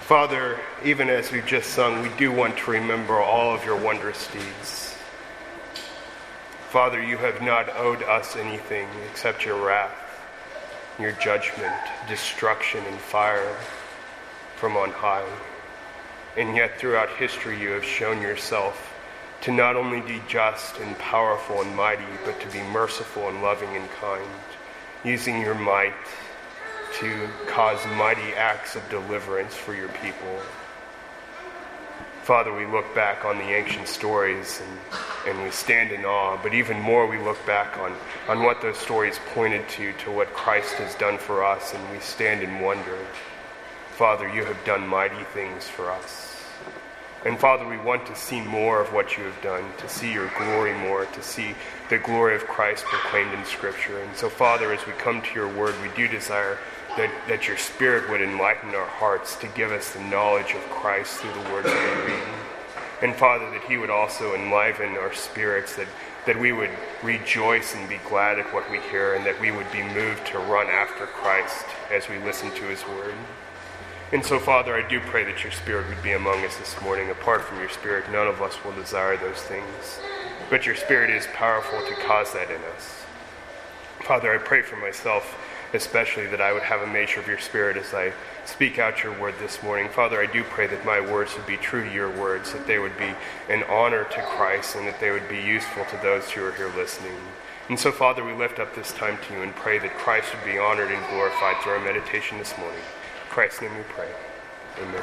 Father, even as we've just sung, we do want to remember all of your wondrous deeds. Father, you have not owed us anything except your wrath, your judgment, destruction, and fire from on high. And yet throughout history you have shown yourself to not only be just and powerful and mighty, but to be merciful and loving and kind, using your might to cause mighty acts of deliverance for your people. Father, we look back on the ancient stories and we stand in awe, but even more we look back on what those stories pointed to what Christ has done for us, and we stand in wonder. Father, you have done mighty things for us. And Father, we want to see more of what you have done, to see your glory more, to see the glory of Christ proclaimed in Scripture. And so, Father, as we come to your word, we do desire that your Spirit would enlighten our hearts to give us the knowledge of Christ through the word that we read. And Father, that he would also enliven our spirits, that we would rejoice and be glad at what we hear, and that we would be moved to run after Christ as we listen to his word. And so, Father, I do pray that your Spirit would be among us this morning. Apart from your Spirit, none of us will desire those things. But your Spirit is powerful to cause that in us. Father, I pray for myself, especially that I would have a measure of your Spirit as I speak out your word this morning. Father, I do pray that my words would be true to your words, that they would be an honor to Christ, and that they would be useful to those who are here listening. And so, Father, we lift up this time to you and pray that Christ would be honored and glorified through our meditation this morning. In Christ's name we pray. Amen.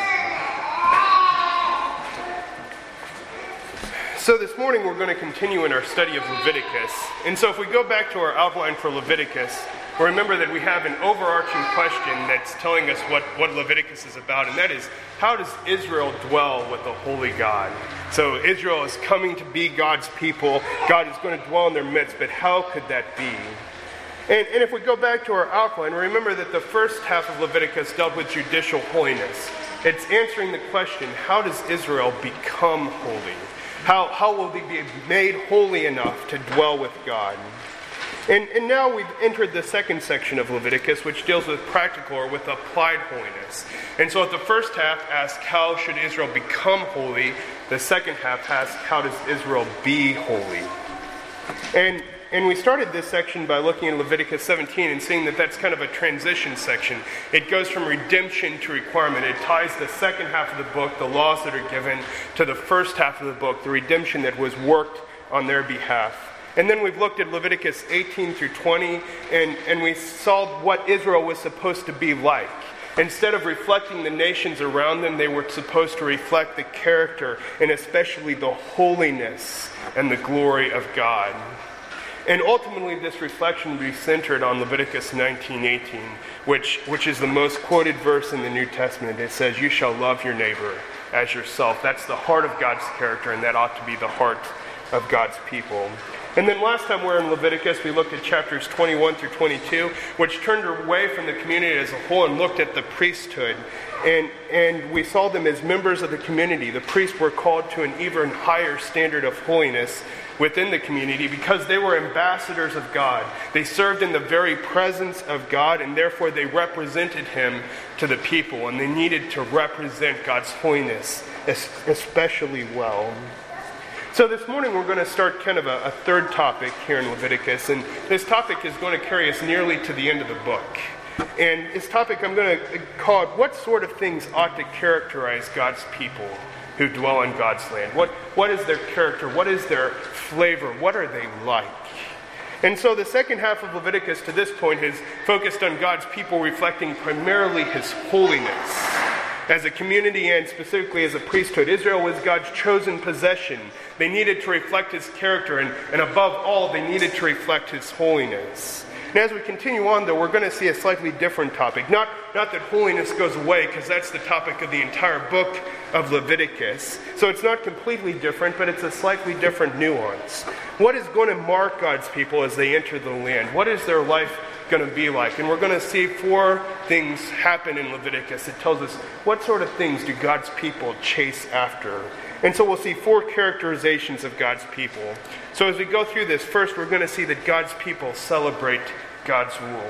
So this morning we're going to continue in our study of Leviticus. And so if we go back to our outline for Leviticus, we'll remember that we have an overarching question that's telling us what Leviticus is about, and that is, how does Israel dwell with the holy God? So Israel is coming to be God's people. God is going to dwell in their midst, but how could that be? And if we go back to our outline, remember that the first half of Leviticus dealt with judicial holiness. It's answering the question, how does Israel become holy? How will they be made holy enough to dwell with God? And now we've entered the second section of Leviticus, which deals with practical or with applied holiness. And so the first half asks, how should Israel become holy? The second half asks, how does Israel be holy? And we started this section by looking at Leviticus 17 and seeing that that's kind of a transition section. It goes from redemption to requirement. It ties the second half of the book, the laws that are given, to the first half of the book, the redemption that was worked on their behalf. And then we've looked at Leviticus 18 through 20, and we saw what Israel was supposed to be like. Instead of reflecting the nations around them, they were supposed to reflect the character and especially the holiness and the glory of God. And ultimately, this reflection will be centered on Leviticus 19:18, which is the most quoted verse in the New Testament. It says, "You shall love your neighbor as yourself." That's the heart of God's character, and that ought to be the heart of God's people. And then last time we were in Leviticus, we looked at chapters 21 through 22, which turned away from the community as a whole and looked at the priesthood. And we saw them as members of the community. The priests were called to an even higher standard of holiness within the community because they were ambassadors of God. They served in the very presence of God, and therefore they represented him to the people, and they needed to represent God's holiness especially well. So this morning we're going to start kind of a third topic here in Leviticus, and this topic is going to carry us nearly to the end of the book. And this topic I'm going to call it, what sort of things ought to characterize God's people who dwell in God's land? What is their character? What is their flavor? What are they like? And so the second half of Leviticus to this point is focused on God's people reflecting primarily his holiness. As a community and specifically as a priesthood, Israel was God's chosen possession. They needed to reflect his character, and above all, they needed to reflect his holiness. And as we continue on, though, we're going to see a slightly different topic. Not that holiness goes away, because that's the topic of the entire book of Leviticus. So it's not completely different, but it's a slightly different nuance. What is going to mark God's people as they enter the land? What is their life going to be like? And we're going to see 4 things happen in Leviticus. It tells us what sort of things do God's people chase after. And so we'll see 4 characterizations of God's people. So as we go through this, first we're going to see that God's people celebrate God's rule.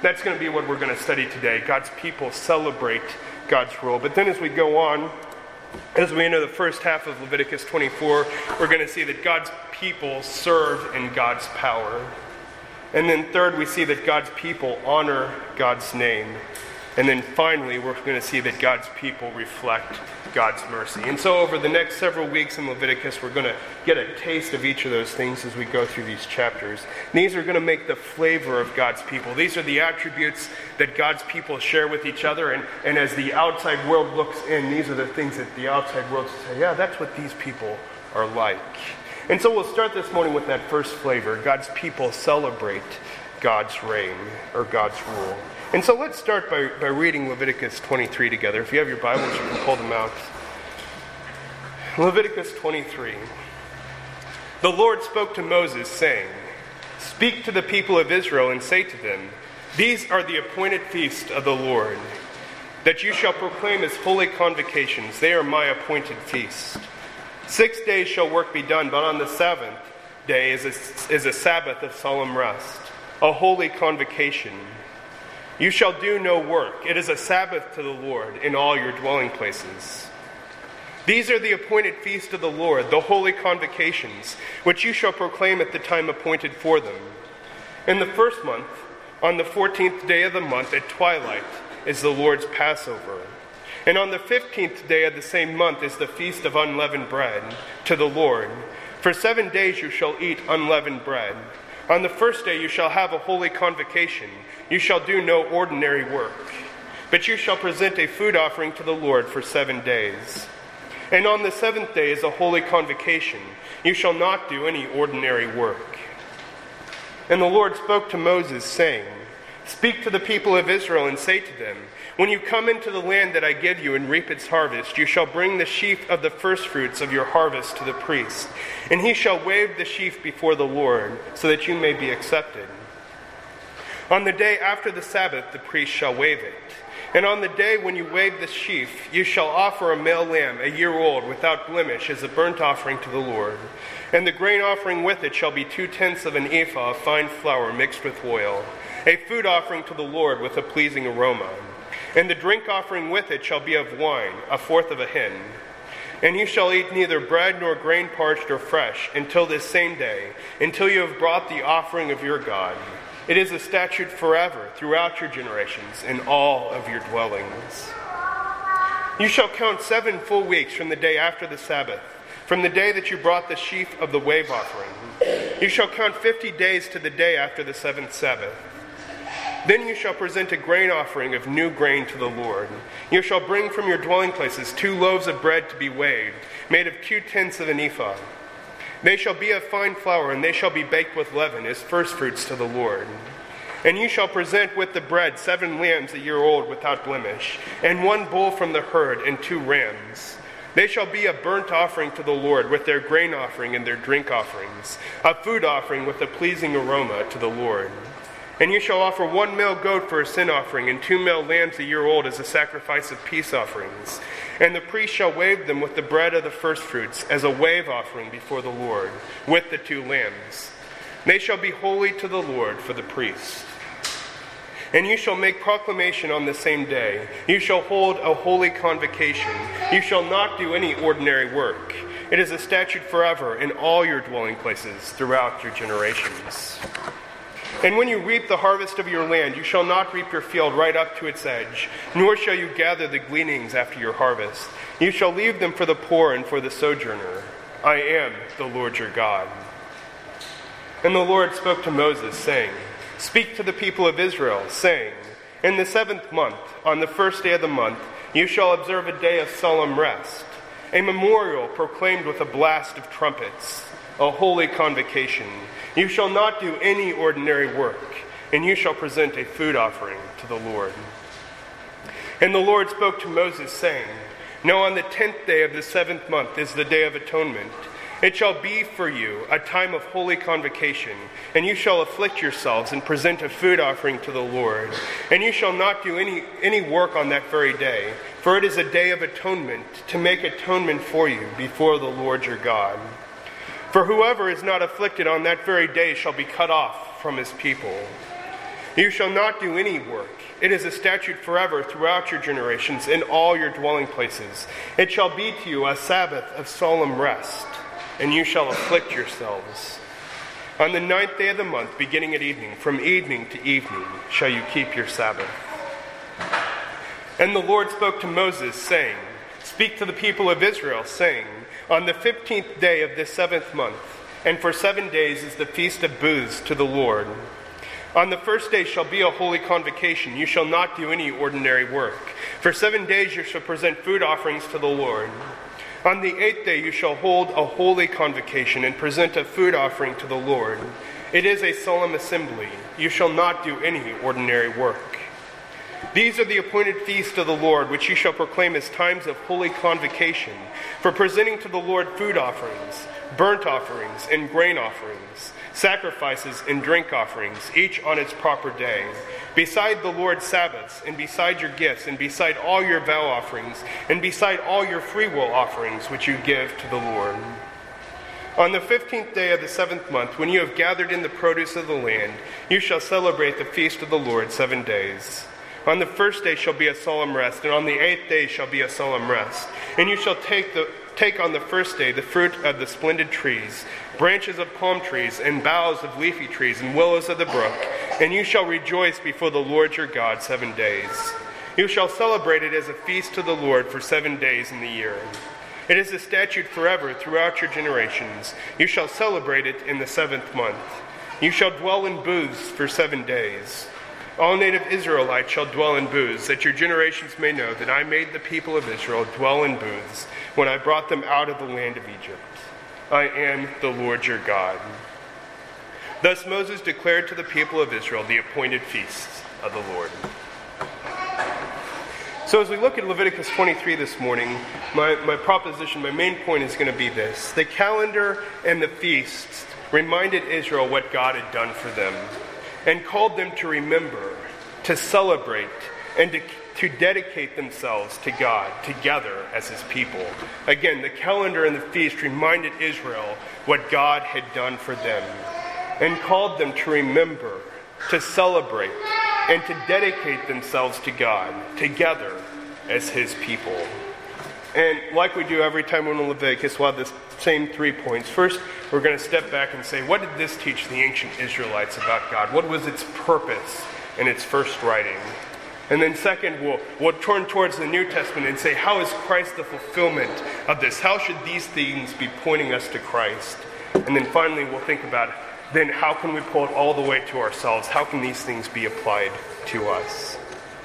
That's going to be what we're going to study today. God's people celebrate God's rule. But then as we go on, as we enter the first half of Leviticus 24, we're going to see that God's people serve in God's power. And then third, we see that God's people honor God's name. And then finally, we're going to see that God's people reflect God's mercy. And so over the next several weeks in Leviticus, we're going to get a taste of each of those things as we go through these chapters. And these are going to make the flavor of God's people. These are the attributes that God's people share with each other. And as the outside world looks in, these are the things that the outside world say, yeah, that's what these people are like. And so we'll start this morning with that first flavor. God's people celebrate God's reign or God's rule. And so let's start by reading Leviticus 23 together. If you have your Bibles, you can pull them out. Leviticus 23. The Lord spoke to Moses, saying, "Speak to the people of Israel and say to them, these are the appointed feasts of the Lord, that you shall proclaim as holy convocations. They are my appointed feasts. 6 days shall work be done, but on the seventh day is a Sabbath of solemn rest, a holy convocation. You shall do no work. It is a Sabbath to the Lord in all your dwelling places. These are the appointed feasts of the Lord, the holy convocations, which you shall proclaim at the time appointed for them. In the first month, on the 14th day of the month at twilight, is the Lord's Passover. And on the 15th day of the same month is the feast of unleavened bread to the Lord. For 7 days you shall eat unleavened bread. On the first day you shall have a holy convocation. You shall do no ordinary work, but you shall present a food offering to the Lord for 7 days. And on the seventh day is a holy convocation. You shall not do any ordinary work." And the Lord spoke to Moses, saying, "Speak to the people of Israel and say to them, when you come into the land that I give you and reap its harvest, you shall bring the sheaf of the firstfruits of your harvest to the priest, and he shall wave the sheaf before the Lord, so that you may be accepted. On the day after the Sabbath, the priest shall wave it. And on the day when you wave the sheaf, you shall offer a male lamb, a year old, without blemish, as a burnt offering to the Lord. And the grain offering with it shall be 2/10 of an ephah of fine flour mixed with oil, a food offering to the Lord with a pleasing aroma. And the drink offering with it shall be of wine, 1/4 of a hin. And you shall eat neither bread nor grain parched or fresh until this same day, until you have brought the offering of your God. It is a statute forever throughout your generations in all of your dwellings. You shall count 7 full weeks from the day after the Sabbath, from the day that you brought the sheaf of the wave offering. You shall count 50 days to the day after the 7th Sabbath. Then you shall present a grain offering of new grain to the Lord. You shall bring from your dwelling places 2 loaves of bread to be waved, made of 2/10 of an ephah. They shall be of fine flour, and they shall be baked with leaven as firstfruits to the Lord. And you shall present with the bread 7 lambs a year old without blemish, and 1 bull from the herd, and 2 rams. They shall be a burnt offering to the Lord with their grain offering and their drink offerings, a food offering with a pleasing aroma to the Lord. And you shall offer 1 male goat for a sin offering, and 2 male lambs a year old as a sacrifice of peace offerings. And the priest shall wave them with the bread of the firstfruits as a wave offering before the Lord, with the 2 lambs. They shall be holy to the Lord for the priest. And you shall make proclamation on the same day. You shall hold a holy convocation. You shall not do any ordinary work. It is a statute forever in all your dwelling places throughout your generations. And when you reap the harvest of your land, you shall not reap your field right up to its edge, nor shall you gather the gleanings after your harvest. You shall leave them for the poor and for the sojourner. I am the Lord your God." And the Lord spoke to Moses, saying, "Speak to the people of Israel, saying, in the 7th month, on the 1st day of the month, you shall observe a day of solemn rest, a memorial proclaimed with a blast of trumpets, a holy convocation. You shall not do any ordinary work, and you shall present a food offering to the Lord." And the Lord spoke to Moses, saying, "Now on the 10th day of the 7th month is the Day of Atonement. It shall be for you a time of holy convocation, and you shall afflict yourselves and present a food offering to the Lord. And you shall not do any work on that very day, for it is a day of atonement, to make atonement for you before the Lord your God. For whoever is not afflicted on that very day shall be cut off from his people. You shall not do any work. It is a statute forever throughout your generations in all your dwelling places. It shall be to you a Sabbath of solemn rest, and you shall afflict yourselves. On the 9th day of the month, beginning at evening, from evening to evening, shall you keep your Sabbath. And the Lord spoke to Moses, saying, Speak to the people of Israel, saying, On the 15th day of this 7th month, and for 7 days is the feast of booths to the Lord. On the first day shall be a holy convocation. You shall not do any ordinary work. For 7 days you shall present food offerings to the Lord. On the 8th day you shall hold a holy convocation and present a food offering to the Lord. It is a solemn assembly. You shall not do any ordinary work. These are the appointed feasts of the Lord, which you shall proclaim as times of holy convocation, for presenting to the Lord food offerings, burnt offerings, and grain offerings, sacrifices and drink offerings, each on its proper day, beside the Lord's Sabbaths, and beside your gifts, and beside all your vow offerings, and beside all your freewill offerings which you give to the Lord. On the 15th day of the 7th month, when you have gathered in the produce of the land, you shall celebrate the feast of the Lord 7 days. On the first day shall be a solemn rest, and on the 8th day shall be a solemn rest. And you shall take on the first day the fruit of the splendid trees, branches of palm trees, and boughs of leafy trees, and willows of the brook, and you shall rejoice before the Lord your God 7 days. You shall celebrate it as a feast to the Lord for 7 days in the year. It is a statute forever throughout your generations. You shall celebrate it in the 7th month. You shall dwell in booths for 7 days. All native Israelites shall dwell in booths, that your generations may know that I made the people of Israel dwell in booths when I brought them out of the land of Egypt. I am the Lord your God. Thus Moses declared to the people of Israel the appointed feasts of the Lord. So as we look at Leviticus 23 this morning, my main point is going to be this. The calendar and the feasts reminded Israel what God had done for them, and called them to remember, to celebrate, and to dedicate themselves to God together as his people. Again, the calendar and the feast reminded Israel what God had done for them, and called them to remember, to celebrate, and to dedicate themselves to God together as his people. And like we do every time we're in Leviticus, we'll have the same 3 points. First, we're going to step back and say, what did this teach the ancient Israelites about God? What was its purpose in its first writing? And then second, we'll turn towards the New Testament and say, how is Christ the fulfillment of this? How should these things be pointing us to Christ? And then finally, we'll think about, then how can we pull it all the way to ourselves? How can these things be applied to us?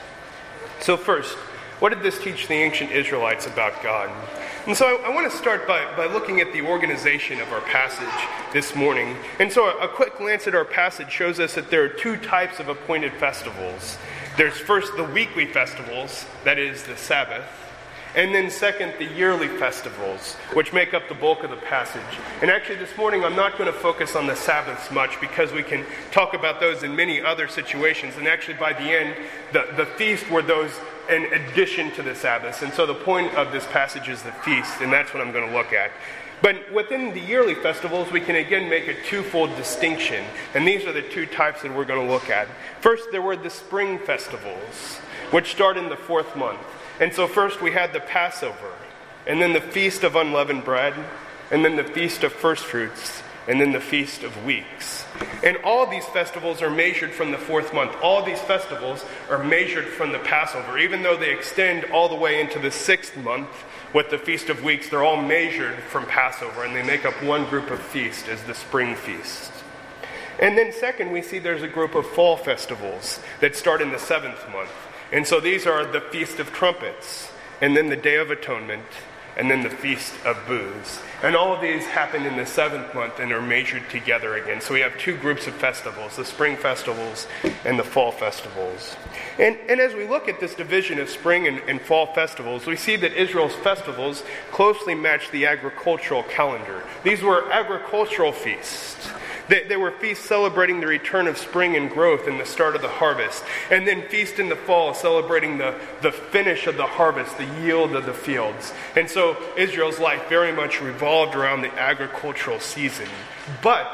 So first, what did this teach the ancient Israelites about God? And so I want to start by looking at the organization of our passage this morning. And so a quick glance at our passage shows us that there are 2 types of appointed festivals. There's first the weekly festivals, that is the Sabbath, and then second the yearly festivals, which make up the bulk of the passage. And actually this morning I'm not going to focus on the Sabbaths much, because we can talk about those in many other situations. And actually by the end, the feast were those in addition to the Sabbaths. And so the point of this passage is the feast, and that's what I'm going to look at. But within the yearly festivals, we can again make a twofold distinction. And these are the 2 types that we're going to look at. First, there were the spring festivals, which start in the 4th month. And so first we had the Passover, and then the Feast of Unleavened Bread, and then the Feast of First Fruits, and then the Feast of Weeks. And all of these festivals are measured from the 4th month. All of these festivals are measured from the Passover. Even though they extend all the way into the 6th month with the Feast of Weeks, they're all measured from Passover, and they make up one group of feast as the spring feast. And then second, we see there's a group of fall festivals that start in the 7th month. And so these are the Feast of Trumpets, and then the Day of Atonement, and then the Feast of Booths. And all of these happen in the 7th month and are measured together again. So we have 2 groups of festivals, the spring festivals and the fall festivals. And as we look at this division of spring and fall festivals, we see that Israel's festivals closely match the agricultural calendar. These were agricultural feasts. They were feasts celebrating the return of spring and growth and the start of the harvest. And then feast in the fall, celebrating the finish of the harvest, the yield of the fields. And so Israel's life very much revolved around the agricultural season. But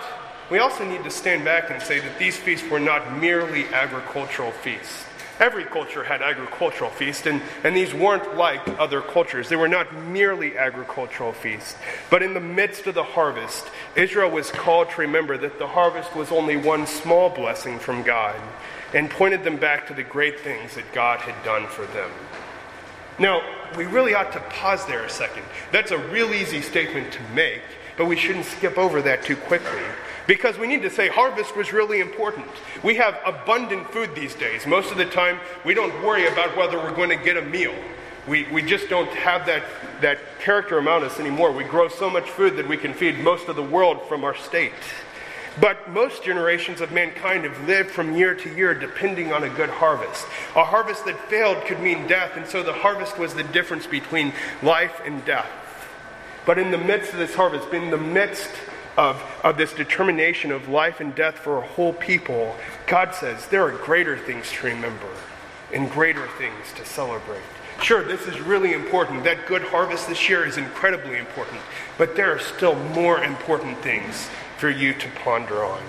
we also need to stand back and say that these feasts were not merely agricultural feasts. Every culture had agricultural feasts, and these weren't like other cultures. They were not merely agricultural feasts. But in the midst of the harvest, Israel was called to remember that the harvest was only one small blessing from God, and pointed them back to the great things that God had done for them. Now, we really ought to pause there a second. That's a real easy statement to make, but we shouldn't skip over that too quickly. Because we need to say harvest was really important. We have abundant food these days. Most of the time, we don't worry about whether we're going to get a meal. We just don't have that character among us anymore. We grow so much food that we can feed most of the world from our state. But most generations of mankind have lived from year to year depending on a good harvest. A harvest that failed could mean death, and so the harvest was the difference between life and death. But in the midst of this harvest, in the midst of this determination of life and death for a whole people, God says there are greater things to remember and greater things to celebrate. Sure, this is really important. That good harvest this year is incredibly important. But there are still more important things for you to ponder on.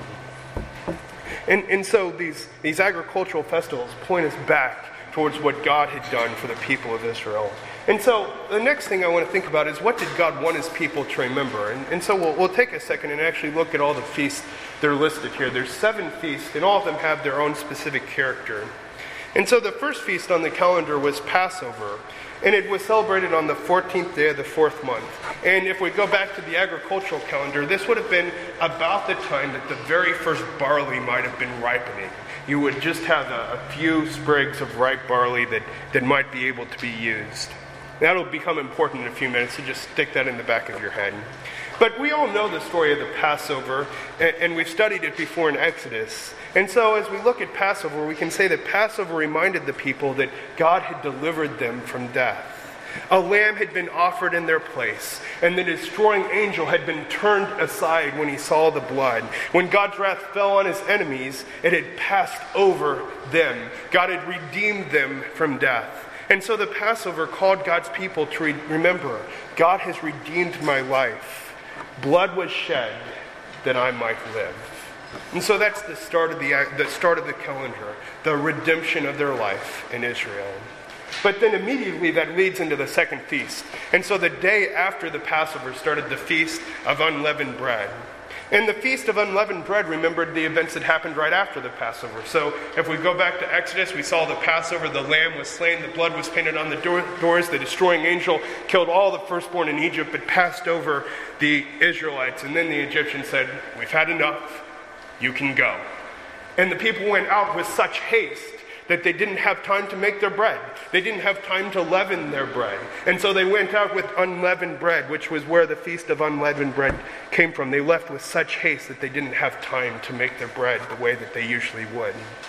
And so these agricultural festivals point us back towards what God had done for the people of Israel. And so the next thing I want to think about is, what did God want his people to remember? And so we'll take a second and actually look at all the feasts that are listed here. There's 7 feasts, and all of them have their own specific character. And so the first feast on the calendar was Passover, and it was celebrated on the 14th day of the 4th month. And if we go back to the agricultural calendar, this would have been about the time that the very first barley might have been ripening. You would just have a few sprigs of ripe barley that might be able to be used. That'll become important in a few minutes, so just stick that in the back of your head. But we all know the story of the Passover, and we've studied it before in Exodus. And so as we look at Passover, we can say that Passover reminded the people that God had delivered them from death. A lamb had been offered in their place, and the destroying angel had been turned aside when he saw the blood. When God's wrath fell on his enemies, it had passed over them. God had redeemed them from death. And so the Passover called God's people to remember, God has redeemed my life. Blood was shed that I might live. And so that's the start of the calendar, the redemption of their life in Israel. But then immediately that leads into the second feast. And so the day after the Passover started the Feast of Unleavened Bread. And the Feast of Unleavened Bread remembered the events that happened right after the Passover. So if we go back to Exodus, we saw the Passover, the lamb was slain, the blood was painted on the doors, the destroying angel killed all the firstborn in Egypt, but passed over the Israelites. And then the Egyptians said, "We've had enough, you can go." And the people went out with such haste that they didn't have time to make their bread. They didn't have time to leaven their bread. And so they went out with unleavened bread, which was where the Feast of Unleavened Bread came from. They left with such haste that they didn't have time to make their bread the way that they usually would.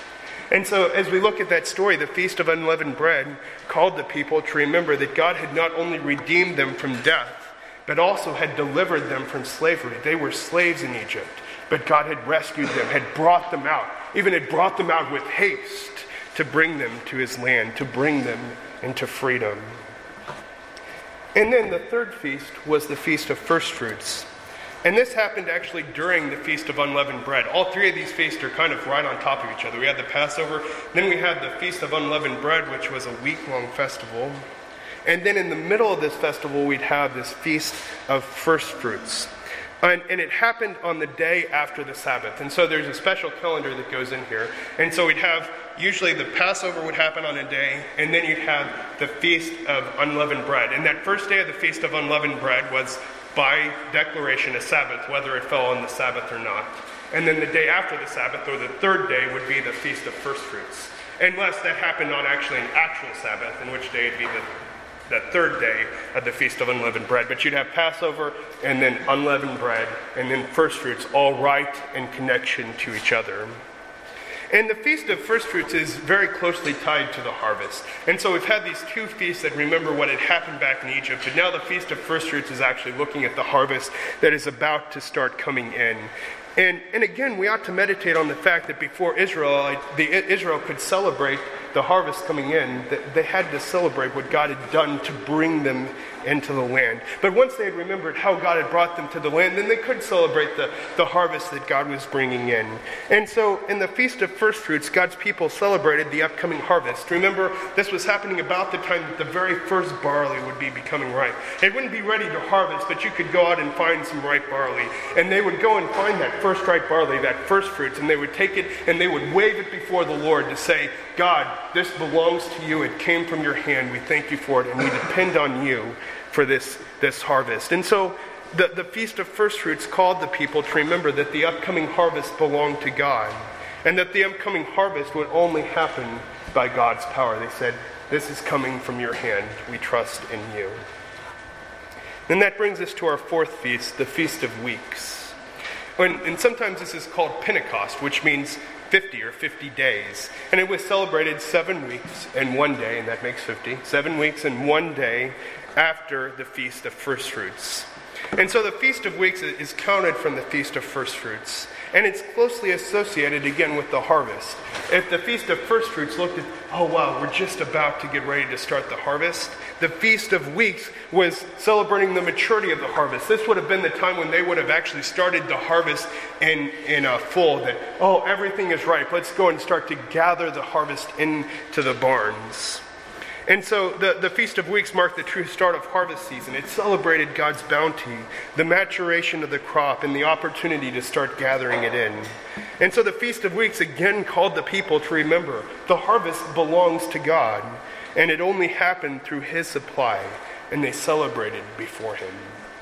And so as we look at that story, the Feast of Unleavened Bread called the people to remember that God had not only redeemed them from death, but also had delivered them from slavery. They were slaves in Egypt, but God had rescued them, had brought them out, even had brought them out with haste to bring them to his land, to bring them into freedom. And then the third feast was the Feast of First Fruits. And this happened actually during the Feast of Unleavened Bread. All 3 of these feasts are kind of right on top of each other. We had the Passover, then we had the Feast of Unleavened Bread, which was a week-long festival. And then in the middle of this festival, we'd have this Feast of First Fruits. And it happened on the day after the Sabbath. And so there's a special calendar that goes in here. And so we'd have, usually the Passover would happen on a day, and then you'd have the Feast of Unleavened Bread. And that first day of the Feast of Unleavened Bread was, by declaration, a Sabbath, whether it fell on the Sabbath or not. And then the day after the Sabbath, or the third day, would be the Feast of First Fruits. Unless that happened on actually an actual Sabbath, in which day it'd be the third day of the Feast of Unleavened Bread. But you'd have Passover, and then unleavened bread, and then first fruits, all right in connection to each other. And the Feast of First Fruits is very closely tied to the harvest. And so we've had these 2 feasts that remember what had happened back in Egypt, but now the Feast of First Fruits is actually looking at the harvest that is about to start coming in. And again, we ought to meditate on the fact that before Israel could celebrate the harvest coming in, they had to celebrate what God had done to bring them into the land. But once they had remembered how God had brought them to the land, then they could celebrate the harvest that God was bringing in. And so in the Feast of First Fruits, God's people celebrated the upcoming harvest. Remember, this was happening about the time that the very first barley would be becoming ripe. It wouldn't be ready to harvest, but you could go out and find some ripe barley. And they would go and find that first ripe barley, that first fruits, and they would take it and they would wave it before the Lord to say, God, this belongs to you. It came from your hand. We thank you for it, and we depend on you for this harvest. And so the Feast of First Fruits called the people to remember that the upcoming harvest belonged to God, and that the upcoming harvest would only happen by God's power. They said, this is coming from your hand. We trust in you. And that brings us to our fourth feast, the Feast of Weeks. And sometimes this is called Pentecost, which means 50 or 50 days. And it was celebrated 7 weeks and 1 day, and that makes 50. 7 weeks and 1 day after the Feast of First Fruits. And so the Feast of Weeks is counted from the Feast of First Fruits. And it's closely associated again with the harvest. If the Feast of First Fruits looked at, oh wow, we're just about to get ready to start the harvest, the Feast of Weeks was celebrating the maturity of the harvest. This would have been the time when they would have actually started the harvest in full, that, oh, everything is ripe. Let's go and start to gather the harvest into the barns. And so the Feast of Weeks marked the true start of harvest season. It celebrated God's bounty, the maturation of the crop, and the opportunity to start gathering it in. And so the Feast of Weeks again called the people to remember the harvest belongs to God, and it only happened through His supply, and they celebrated before Him.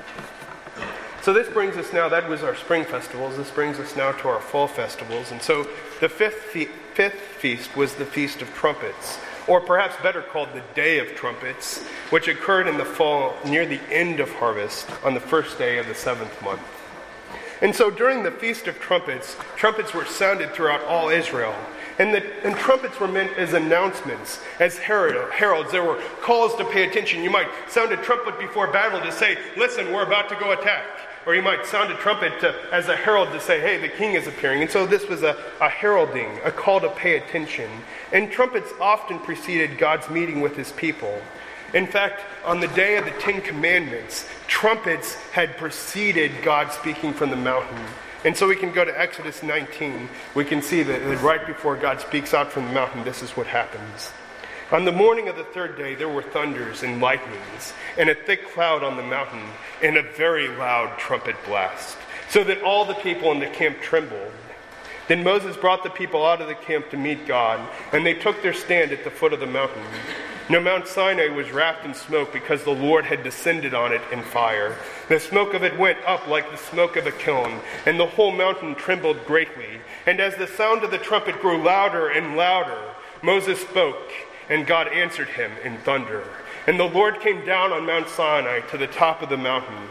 So this brings us now, that was our spring festivals, this brings us now to our fall festivals. And so the fifth feast was the Feast of Trumpets, or perhaps better called the Day of Trumpets, which occurred in the fall near the end of harvest on the first day of the 7th month. And so during the Feast of Trumpets, trumpets were sounded throughout all Israel. And trumpets were meant as announcements, as heralds. There were calls to pay attention. You might sound a trumpet before battle to say, listen, we're about to go attack. Or you might sound a trumpet as a herald to say, hey, the king is appearing. And so this was a heralding, a call to pay attention. And trumpets often preceded God's meeting with His people. In fact, on the day of the 10 Commandments, trumpets had preceded God speaking from the mountain. And so we can go to Exodus 19. We can see that right before God speaks out from the mountain, this is what happens. On the morning of the 3rd day, there were thunders and lightnings, and a thick cloud on the mountain, and a very loud trumpet blast, so that all the people in the camp trembled. Then Moses brought the people out of the camp to meet God, and they took their stand at the foot of the mountain. Now Mount Sinai was wrapped in smoke because the Lord had descended on it in fire. The smoke of it went up like the smoke of a kiln, and the whole mountain trembled greatly. And as the sound of the trumpet grew louder and louder, Moses spoke, and God answered him in thunder. And the Lord came down on Mount Sinai to the top of the mountain.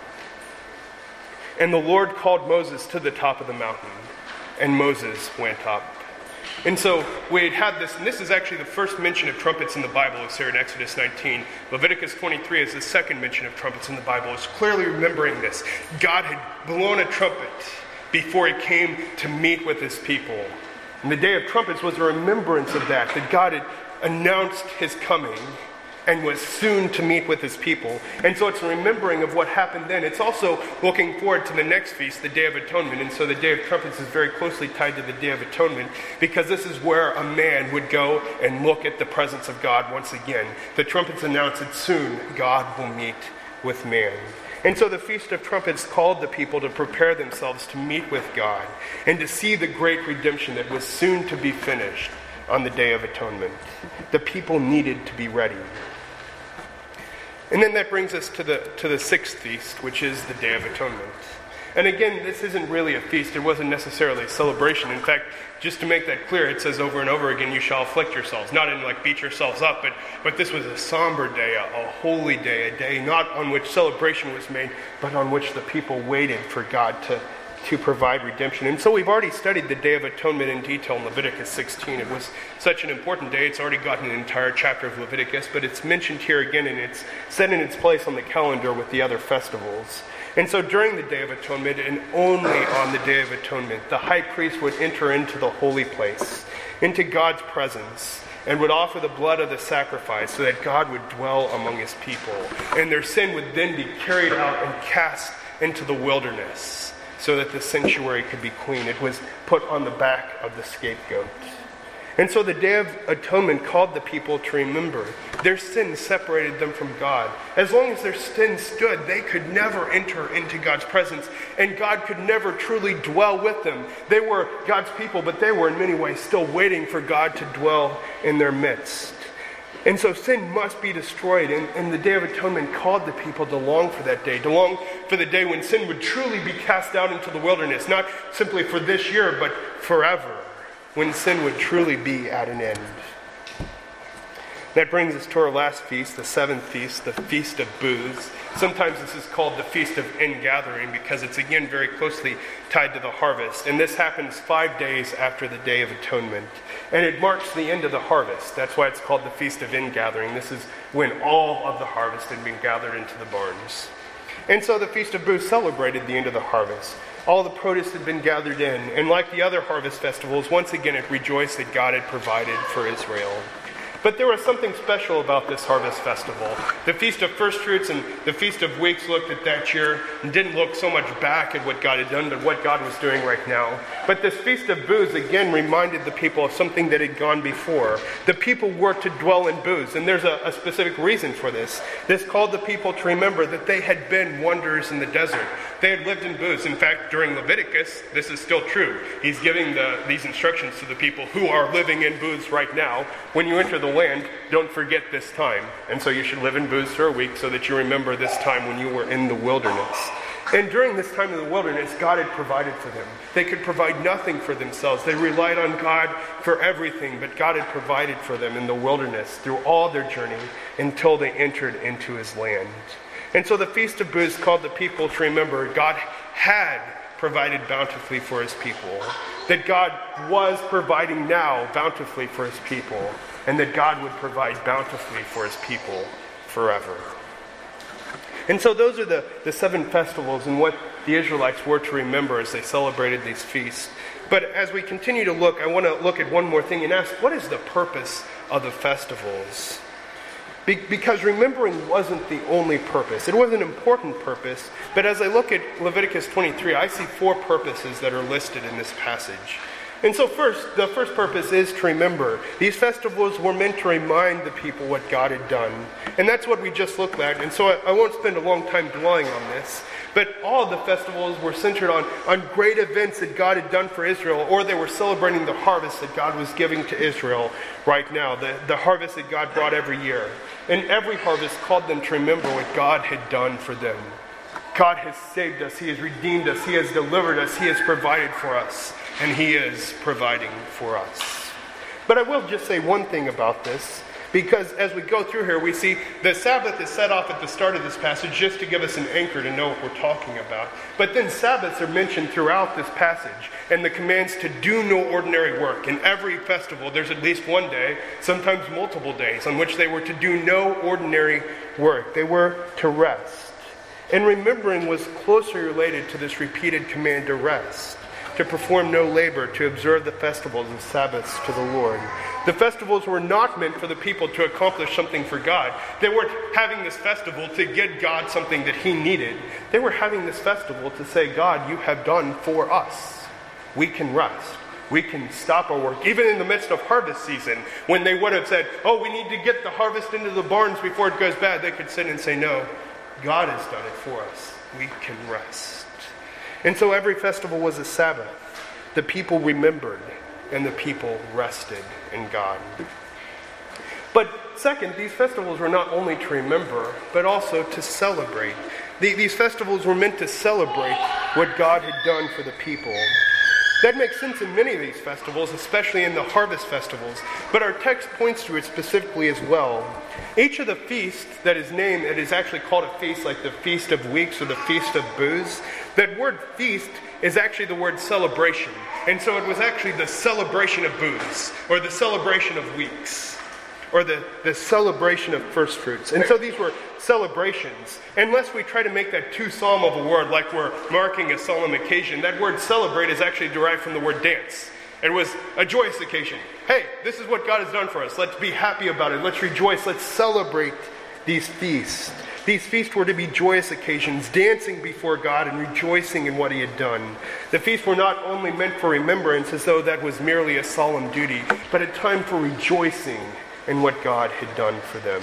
And the Lord called Moses to the top of the mountain, and Moses went up. And so we had this, and this is actually the first mention of trumpets in the Bible. It's here in Exodus 19. Leviticus 23 is the second mention of trumpets in the Bible. It's clearly remembering this. God had blown a trumpet before He came to meet with His people. And the Day of Trumpets was a remembrance of that God had announced His coming and was soon to meet with His people. And so it's a remembering of what happened then. It's also looking forward to the next feast, the Day of Atonement. And so the Day of Trumpets is very closely tied to the Day of Atonement, because this is where a man would go and look at the presence of God once again. The trumpets announce that soon God will meet with man. And so the Feast of Trumpets called the people to prepare themselves to meet with God and to see the great redemption that was soon to be finished on the Day of Atonement. The people needed to be ready. And then that brings us to the sixth feast, which is the Day of Atonement. And again, this isn't really a feast. It wasn't necessarily a celebration. In fact, just to make that clear, it says over and over again, you shall afflict yourselves. Not in like beat yourselves up, but this was a somber day, a holy day, a day not on which celebration was made, but on which the people waited for God to provide redemption. And so we've already studied the Day of Atonement in detail in Leviticus 16. It was such an important day. It's already gotten an entire chapter of Leviticus, but it's mentioned here again, and it's set in its place on the calendar with the other festivals. And so during the Day of Atonement, and only on the Day of Atonement, the high priest would enter into the holy place, into God's presence, and would offer the blood of the sacrifice so that God would dwell among his people. And their sin would then be carried out and cast into the wilderness so that the sanctuary could be clean. It was put on the back of the scapegoat. And so the Day of Atonement called the people to remember their sin separated them from God. As long as their sin stood, they could never enter into God's presence, and God could never truly dwell with them. They were God's people, but they were in many ways still waiting for God to dwell in their midst. And so sin must be destroyed, and the Day of Atonement called the people to long for that day, to long for the day when sin would truly be cast out into the wilderness, not simply for this year, but forever, when sin would truly be at an end. That brings us to our last feast, the seventh feast, the Feast of Booths. Sometimes this is called the Feast of Ingathering because it's again very closely tied to the harvest. And this happens 5 days after the Day of Atonement. And it marks the end of the harvest. That's why it's called the Feast of Ingathering. This is when all of the harvest had been gathered into the barns. And so the Feast of Booths celebrated the end of the harvest. All the produce had been gathered in, and like the other harvest festivals, once again it rejoiced that God had provided for Israel. But there was something special about this harvest festival. The Feast of First Fruits and the Feast of Weeks looked at that year and didn't look so much back at what God had done, but what God was doing right now. But this Feast of Booths again reminded the people of something that had gone before. The people were to dwell in booths, and there's a specific reason for this. This called the people to remember that they had been wanderers in the desert. They had lived in booths. In fact, during Leviticus, this is still true. He's giving these instructions to the people who are living in booths right now. When you enter the land, don't forget this time. And so you should live in booths for a week so that you remember this time when you were in the wilderness. And during this time in the wilderness, God had provided for them. They could provide nothing for themselves. They relied on God for everything, but God had provided for them in the wilderness through all their journey until they entered into his land. And so the Feast of Booths called the people to remember God had provided bountifully for his people, that God was providing now bountifully for his people, and that God would provide bountifully for his people forever. And so those are the 7 festivals and what the Israelites were to remember as they celebrated these feasts. But as we continue to look, I want to look at one more thing and ask, what is the purpose of the festivals? Because remembering wasn't the only purpose. It was an important purpose, but as I look at Leviticus 23, I see 4 purposes that are listed in this passage. And so the first purpose is to remember. These festivals were meant to remind the people what God had done. And that's what we just looked at. And so I won't spend a long time dwelling on this. But all of the festivals were centered on great events that God had done for Israel, or they were celebrating the harvest that God was giving to Israel right now, the harvest that God brought every year. And every harvest called them to remember what God had done for them. God has saved us. He has redeemed us. He has delivered us. He has provided for us. And he is providing for us. But I will just say one thing about this, because as we go through here, we see the Sabbath is set off at the start of this passage just to give us an anchor to know what we're talking about. But then Sabbaths are mentioned throughout this passage, and the commands to do no ordinary work. In every festival, there's at least one day, sometimes multiple days, on which they were to do no ordinary work. They were to rest. And remembering was closely related to this repeated command to rest, to perform no labor, to observe the festivals and Sabbaths to the Lord. The festivals were not meant for the people to accomplish something for God. They weren't having this festival to get God something that he needed. They were having this festival to say, God, you have done for us. We can rest. We can stop our work. Even in the midst of harvest season, when they would have said, oh, we need to get the harvest into the barns before it goes bad, they could sit and say, no, God has done it for us. We can rest. And so every festival was a Sabbath. The people remembered, and the people rested in God. But second, these festivals were not only to remember, but also to celebrate. These festivals were meant to celebrate what God had done for the people. That makes sense in many of these festivals, especially in the harvest festivals, but our text points to it specifically as well. Each of the feasts that is named, it is actually called a feast, like the Feast of Weeks or the Feast of Booths. That word feast is actually the word celebration. And so it was actually the celebration of booths, or the celebration of weeks, or the celebration of first fruits. And so these were celebrations. Unless we try to make that too solemn of a word, like we're marking a solemn occasion, that word celebrate is actually derived from the word dance. It was a joyous occasion. Hey, this is what God has done for us. Let's be happy about it. Let's rejoice. Let's celebrate these feasts. These feasts were to be joyous occasions, dancing before God and rejoicing in what he had done. The feasts were not only meant for remembrance, as though that was merely a solemn duty, but a time for rejoicing in what God had done for them.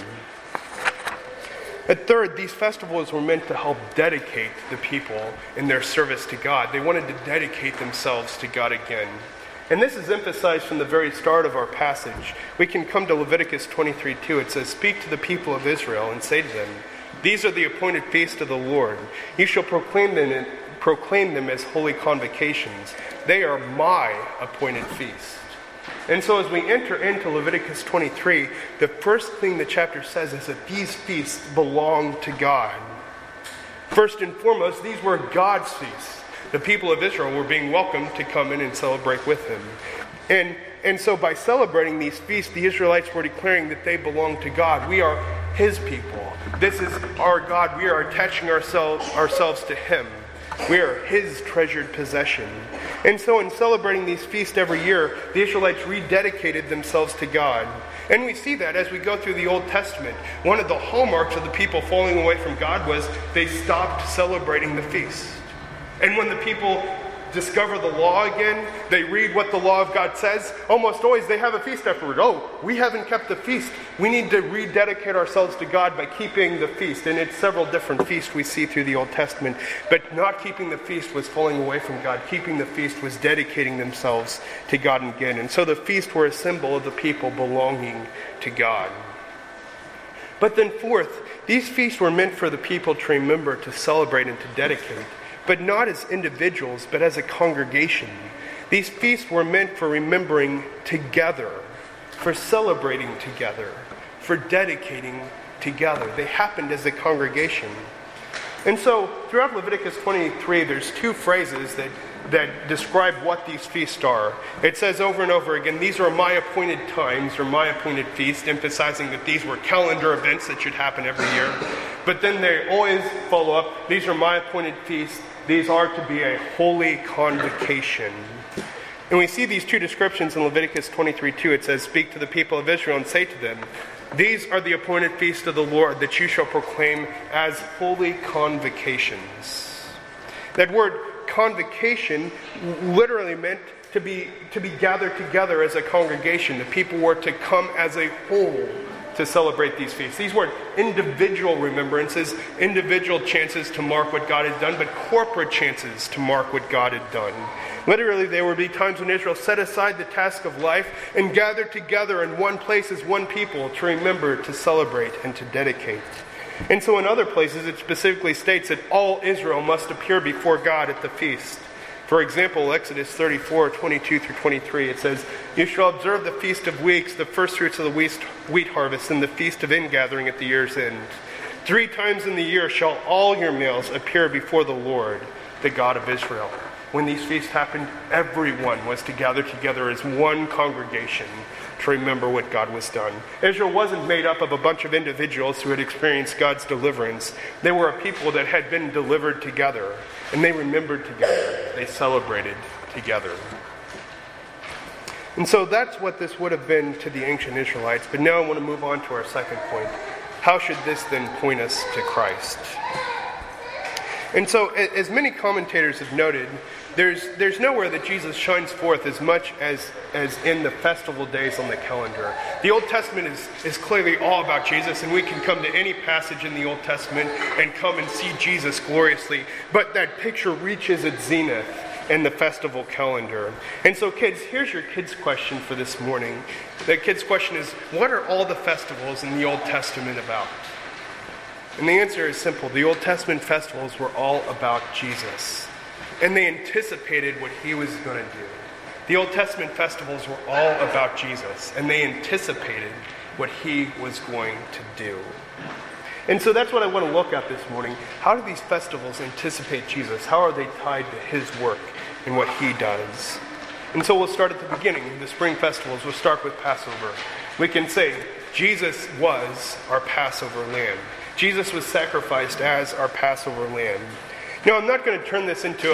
At third, these festivals were meant to help dedicate the people in their service to God. They wanted to dedicate themselves to God again. And this is emphasized from the very start of our passage. We can come to Leviticus 23:2. It says, "Speak to the people of Israel and say to them, these are the appointed feasts of the Lord. You shall proclaim them as holy convocations. They are my appointed feasts." And so as we enter into Leviticus 23, the first thing the chapter says is that these feasts belong to God. First and foremost, these were God's feasts. The people of Israel were being welcomed to come in and celebrate with him. And so by celebrating these feasts, the Israelites were declaring that they belong to God. We are his people. This is our God. We are attaching ourselves to him. We are his treasured possession. And so in celebrating these feasts every year, the Israelites rededicated themselves to God. And we see that as we go through the Old Testament. One of the hallmarks of the people falling away from God was they stopped celebrating the feast. And when the people discover the law again, they read what the law of God says, almost always they have a feast afterward. Oh, we haven't kept the feast. We need to rededicate ourselves to God by keeping the feast. And it's several different feasts we see through the Old Testament. But not keeping the feast was falling away from God. Keeping the feast was dedicating themselves to God again. And so the feasts were a symbol of the people belonging to God. But then fourth, these feasts were meant for the people to remember, to celebrate, and to dedicate. But not as individuals, but as a congregation. These feasts were meant for remembering together, for celebrating together, for dedicating together. They happened as a congregation. And so, throughout Leviticus 23, there's two phrases that describe what these feasts are. It says over and over again, these are my appointed times, or my appointed feasts, emphasizing that these were calendar events that should happen every year. But then they always follow up, these are my appointed feasts. These are to be a holy convocation. And we see these two descriptions in Leviticus 23:2. It says, "Speak to the people of Israel and say to them, these are the appointed feasts of the Lord that you shall proclaim as holy convocations." That word convocation literally meant to be gathered together as a congregation. The people were to come as a whole to celebrate these feasts. These weren't individual remembrances, individual chances to mark what God had done, but corporate chances to mark what God had done. Literally, there would be times when Israel set aside the task of life and gathered together in one place as one people to remember, to celebrate, and to dedicate. And so in other places, it specifically states that all Israel must appear before God at the feast. For example, Exodus 34:22-23, it says, "You shall observe the Feast of Weeks, the first fruits of the wheat harvest, and the Feast of Ingathering at the year's end. 3 times in the year shall all your males appear before the Lord, the God of Israel." When these feasts happened, everyone was to gather together as one congregation to remember what God was done. Israel wasn't made up of a bunch of individuals who had experienced God's deliverance. They were a people that had been delivered together, and they remembered together. They celebrated together. And so that's what this would have been to the ancient Israelites. But now I want to move on to our second point. How should this then point us to Christ? And so, as many commentators have noted, there's nowhere that Jesus shines forth as much as in the festival days on the calendar. The Old Testament is clearly all about Jesus, and we can come to any passage in the Old Testament and come and see Jesus gloriously. But that picture reaches its zenith in the festival calendar. And so kids, here's your kids' question for this morning. The kids' question is, what are all the festivals in the Old Testament about? And the answer is simple. The Old Testament festivals were all about Jesus. And they anticipated what he was going to do. The Old Testament festivals were all about Jesus. And they anticipated what he was going to do. And so that's what I want to look at this morning. How do these festivals anticipate Jesus? How are they tied to his work and what he does? And so we'll start at the beginning. The spring festivals, we'll start with Passover. We can say Jesus was our Passover lamb. Jesus was sacrificed as our Passover lamb. Now, I'm not going to turn this into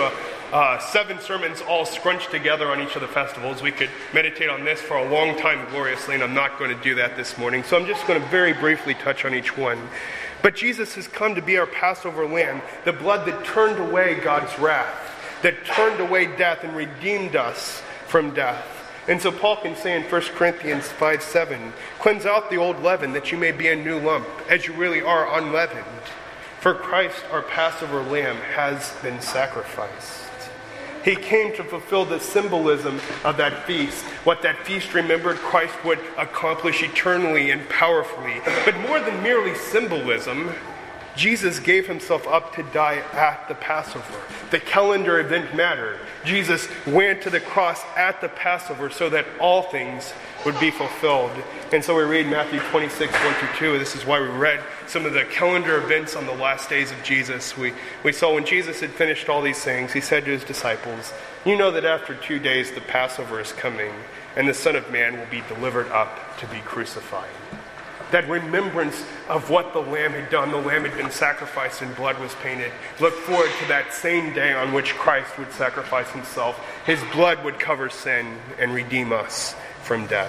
7 sermons all scrunched together on each of the festivals. We could meditate on this for a long time gloriously, and I'm not going to do that this morning. So I'm just going to very briefly touch on each one. But Jesus has come to be our Passover lamb, the blood that turned away God's wrath, that turned away death and redeemed us from death. And so Paul can say in 1 Corinthians 5:7, "Cleanse out the old leaven, that you may be a new lump, as you really are unleavened. For Christ, our Passover lamb, has been sacrificed." He came to fulfill the symbolism of that feast. What that feast remembered Christ would accomplish eternally and powerfully. But more than merely symbolism, Jesus gave himself up to die at the Passover. The calendar event mattered. Jesus went to the cross at the Passover so that all things would be fulfilled. And so we read Matthew 26, 1-2. This is why we read some of the calendar events on the last days of Jesus. We saw when Jesus had finished all these things, he said to his disciples, "You know that after 2 days the Passover is coming, and the Son of Man will be delivered up to be crucified." That remembrance of what the Lamb had done, the Lamb had been sacrificed and blood was painted. Look forward to that same day on which Christ would sacrifice himself. His blood would cover sin and redeem us from death.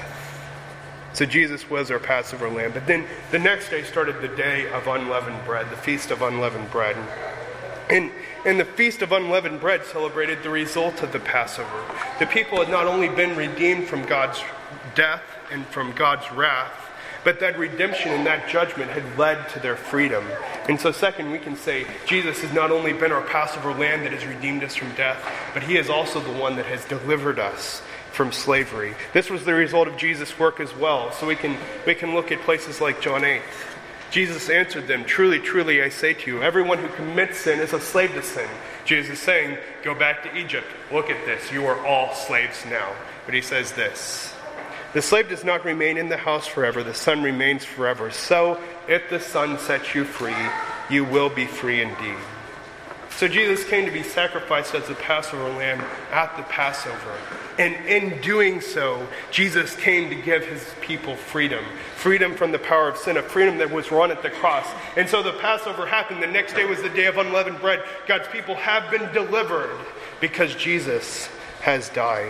So Jesus was our Passover lamb. But then the next day started the day of unleavened bread, the Feast of Unleavened Bread. And the Feast of Unleavened Bread celebrated the result of the Passover. The people had not only been redeemed from God's death and from God's wrath, but that redemption and that judgment had led to their freedom. And so second, we can say Jesus has not only been our Passover lamb that has redeemed us from death, but he is also the one that has delivered us from slavery. This was the result of Jesus' work as well. So we can look at places like John 8. Jesus answered them, "Truly, truly, I say to you, everyone who commits sin is a slave to sin." Jesus is saying, go back to Egypt. Look at this. You are all slaves now. But he says this, "The slave does not remain in the house forever. The son remains forever. So if the son sets you free, you will be free indeed." So Jesus came to be sacrificed as the Passover lamb at the Passover. And in doing so, Jesus came to give his people freedom. Freedom from the power of sin, a freedom that was won at the cross. And so the Passover happened. The next day was the day of unleavened bread. God's people have been delivered because Jesus has died.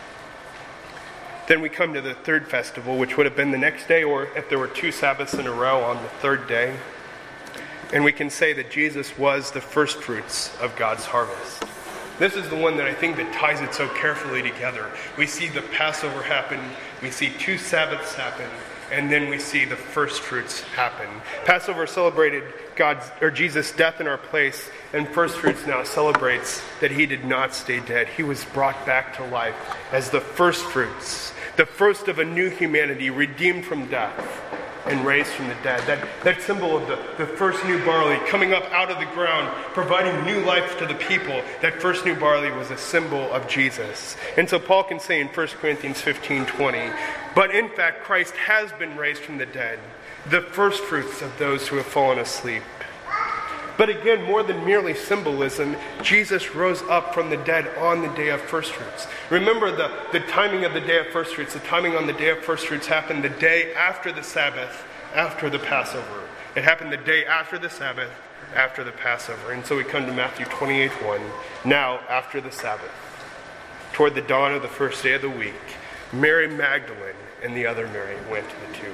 Then we come to the third festival, which would have been the next day, or if there were 2 Sabbaths in a row, on the third day. And we can say that Jesus was the first fruits of God's harvest. This is the one that I think that ties it so carefully together. We see the Passover happen, we see 2 Sabbaths happen, and then we see the first fruits happen. Passover celebrated Jesus' death in our place, and first fruits now celebrates that he did not stay dead. He was brought back to life as the first fruits, the first of a new humanity, redeemed from death and raised from the dead. That symbol of the first new barley coming up out of the ground, providing new life to the people. That first new barley was a symbol of Jesus. And so Paul can say in 1 Corinthians 15:20, "But in fact Christ has been raised from the dead, the first fruits of those who have fallen asleep." But again, more than merely symbolism, Jesus rose up from the dead on the day of first fruits. Remember the timing of the day of first fruits. The timing on the day of first fruits happened the day after the Sabbath, after the Passover. It happened the day after the Sabbath, after the Passover. And so we come to Matthew 28:1. "Now, after the Sabbath, toward the dawn of the first day of the week, Mary Magdalene and the other Mary went to the tomb."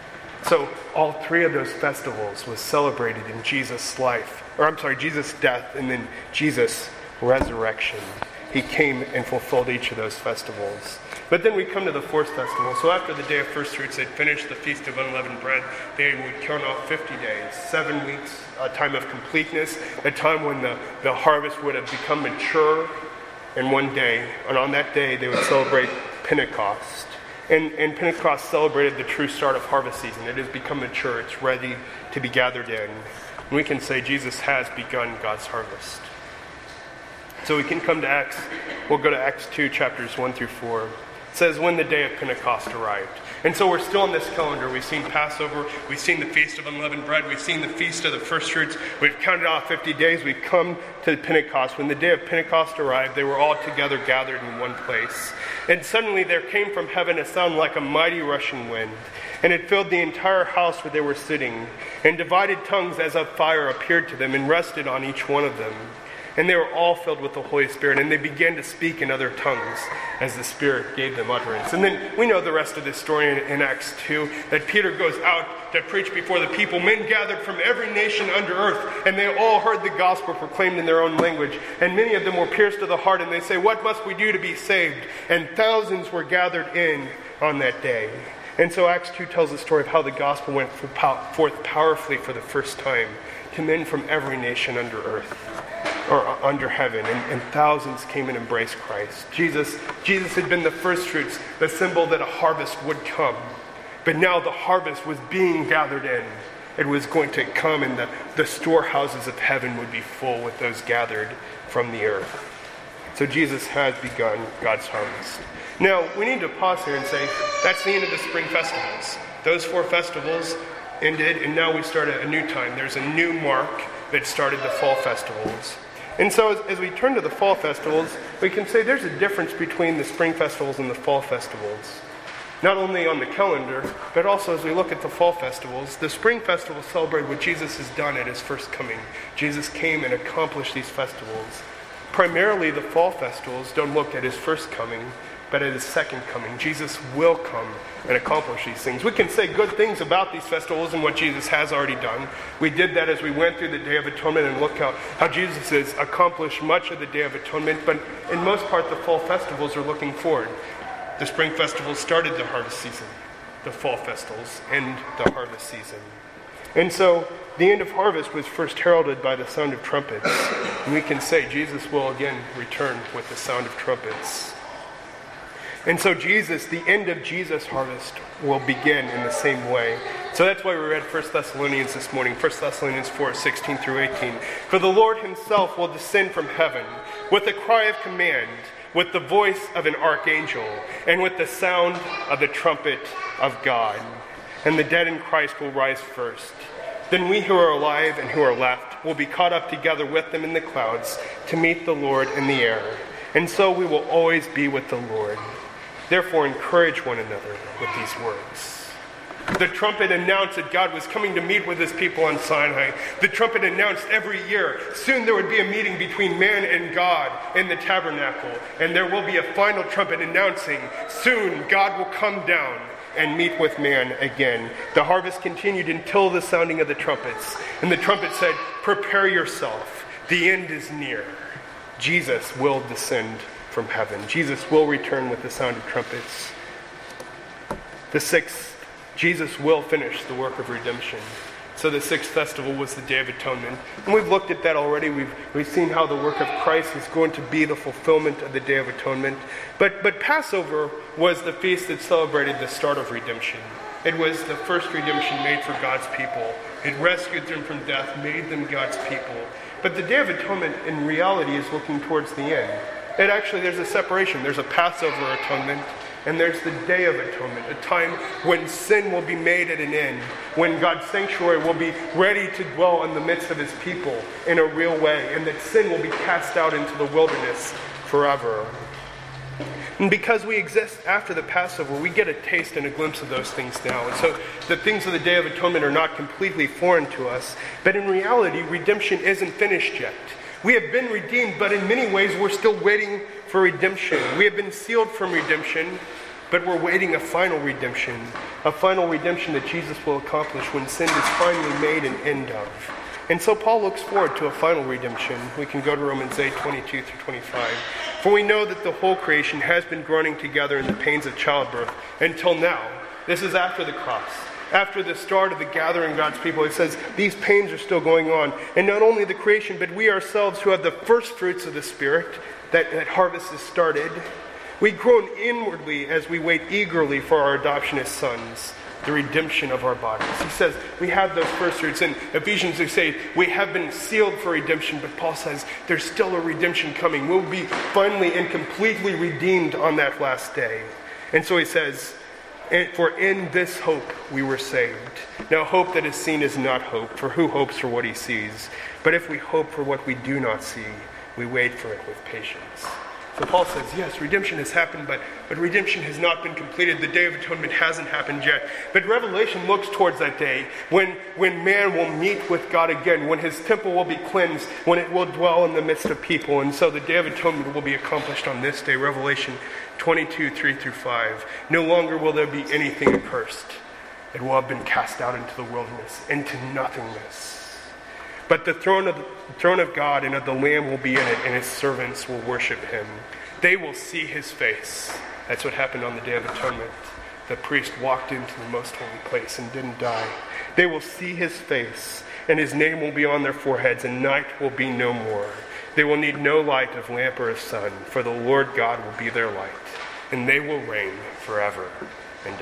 So all 3 of those festivals was celebrated in Jesus' life, Jesus' death and then Jesus' resurrection. He came and fulfilled each of those festivals. But then we come to the 4th festival. So after the day of first fruits, they'd finished the Feast of Unleavened Bread. They would count off 50 days, 7 weeks, a time of completeness, a time when the harvest would have become mature. And one day, and on that day, they would celebrate Pentecost. And Pentecost celebrated the true start of harvest season. It has become mature. It's ready to be gathered in. And we can say Jesus has begun God's harvest. So we can come to Acts. We'll go to Acts 2, chapters 1-4. It says, "When the day of Pentecost arrived." And so we're still on this calendar. We've seen Passover. We've seen the Feast of Unleavened Bread. We've seen the Feast of the First Fruits. We've counted off 50 days. We've come to Pentecost. When the day of Pentecost arrived, they were all together gathered in one place. And suddenly there came from heaven a sound like a mighty rushing wind, and it filled the entire house where they were sitting. And divided tongues as of fire appeared to them and rested on each one of them. And they were all filled with the Holy Spirit, and they began to speak in other tongues as the Spirit gave them utterance. And then we know the rest of this story in Acts 2, that Peter goes out to preach before the people. Men gathered from every nation under earth, and they all heard the gospel proclaimed in their own language. And many of them were pierced to the heart, and they say, "What must we do to be saved?" And thousands were gathered in on that day. And so Acts 2 tells the story of how the gospel went forth powerfully for the first time to men from every nation under earth, or under heaven, and thousands came and embraced Christ. Jesus had been the first fruits, the symbol that a harvest would come. But now the harvest was being gathered in. It was going to come, and the storehouses of heaven would be full with those gathered from the earth. So Jesus has begun God's harvest. Now, we need to pause here and say, that's the end of the spring festivals. Those 4 festivals ended, and now we start a new time. There's a new mark that started the fall festivals. And so as we turn to the fall festivals, we can say there's a difference between the spring festivals and the fall festivals. Not only on the calendar, but also as we look at the fall festivals. The spring festivals celebrate what Jesus has done at his first coming. Jesus came and accomplished these festivals. Primarily, the fall festivals don't look at his first coming, but at his second coming. Jesus will come and accomplish these things. We can say good things about these festivals and what Jesus has already done. We did that as we went through the Day of Atonement and looked how Jesus has accomplished much of the Day of Atonement, but in most part the fall festivals are looking forward. The spring festivals started the harvest season. The fall festivals end the harvest season. And so the end of harvest was first heralded by the sound of trumpets. And we can say Jesus will again return with the sound of trumpets. And so the end of Jesus' harvest will begin in the same way. So that's why we read 1 Thessalonians this morning, 1 Thessalonians 4, 16 through 18. For the Lord himself will descend from heaven with a cry of command, with the voice of an archangel, and with the sound of the trumpet of God. And the dead in Christ will rise first. Then we who are alive and who are left will be caught up together with them in the clouds to meet the Lord in the air. And so we will always be with the Lord. Therefore, encourage one another with these words. The trumpet announced that God was coming to meet with his people on Sinai. The trumpet announced every year, soon there would be a meeting between man and God in the tabernacle. And there will be a final trumpet announcing, soon God will come down and meet with man again. The harvest continued until the sounding of the trumpets. And the trumpet said, prepare yourself. The end is near. Jesus will descend from heaven. Jesus will return with the sound of trumpets. The sixth, Jesus will finish the work of redemption. So the sixth festival was the Day of Atonement. And we've looked at that already. We've seen how the work of Christ is going to be the fulfillment of the Day of Atonement. But Passover was the feast that celebrated the start of redemption. It was the first redemption made for God's people. It rescued them from death, made them God's people. But the Day of Atonement in reality is looking towards the end. And actually there's a separation. There's a Passover atonement, and there's the Day of Atonement, a time when sin will be made at an end, when God's sanctuary will be ready to dwell in the midst of his people in a real way, and that sin will be cast out into the wilderness forever. And because we exist after the Passover, we get a taste and a glimpse of those things now. And so the things of the Day of Atonement are not completely foreign to us, but in reality, redemption isn't finished yet. We have been redeemed, but in many ways we're still waiting for redemption. We have been sealed from redemption, but we're waiting a final redemption that Jesus will accomplish when sin is finally made an end of. And so Paul looks forward to a final redemption. We can go to Romans 8, 22 through 25. For we know that the whole creation has been groaning together in the pains of childbirth until now. This is after the cross. After the start of the gathering of God's people, it says these pains are still going on. And not only the creation, but we ourselves who have the first fruits of the Spirit, that harvest has started, we groan inwardly as we wait eagerly for our adoption as sons, the redemption of our bodies. He says we have those first fruits. In Ephesians they say we have been sealed for redemption, but Paul says there's still a redemption coming. We'll be finally and completely redeemed on that last day. And so he says, for in this hope we were saved. Now hope that is seen is not hope, for who hopes for what he sees? But if we hope for what we do not see, we wait for it with patience. So Paul says, yes, redemption has happened, but redemption has not been completed. The Day of Atonement hasn't happened yet. But Revelation looks towards that day when man will meet with God again, when his temple will be cleansed, when it will dwell in the midst of people. And so the Day of Atonement will be accomplished on this day, Revelation 22, 3-5. No longer will there be anything accursed. It will have been cast out into the wilderness, into nothingness. But the throne of God and of the Lamb will be in it, and his servants will worship him. They will see his face. That's what happened on the Day of Atonement. The priest walked into the most holy place and didn't die. They will see his face, and his name will be on their foreheads, and night will be no more. They will need no light of lamp or of sun, for the Lord God will be their light, and they will reign forever and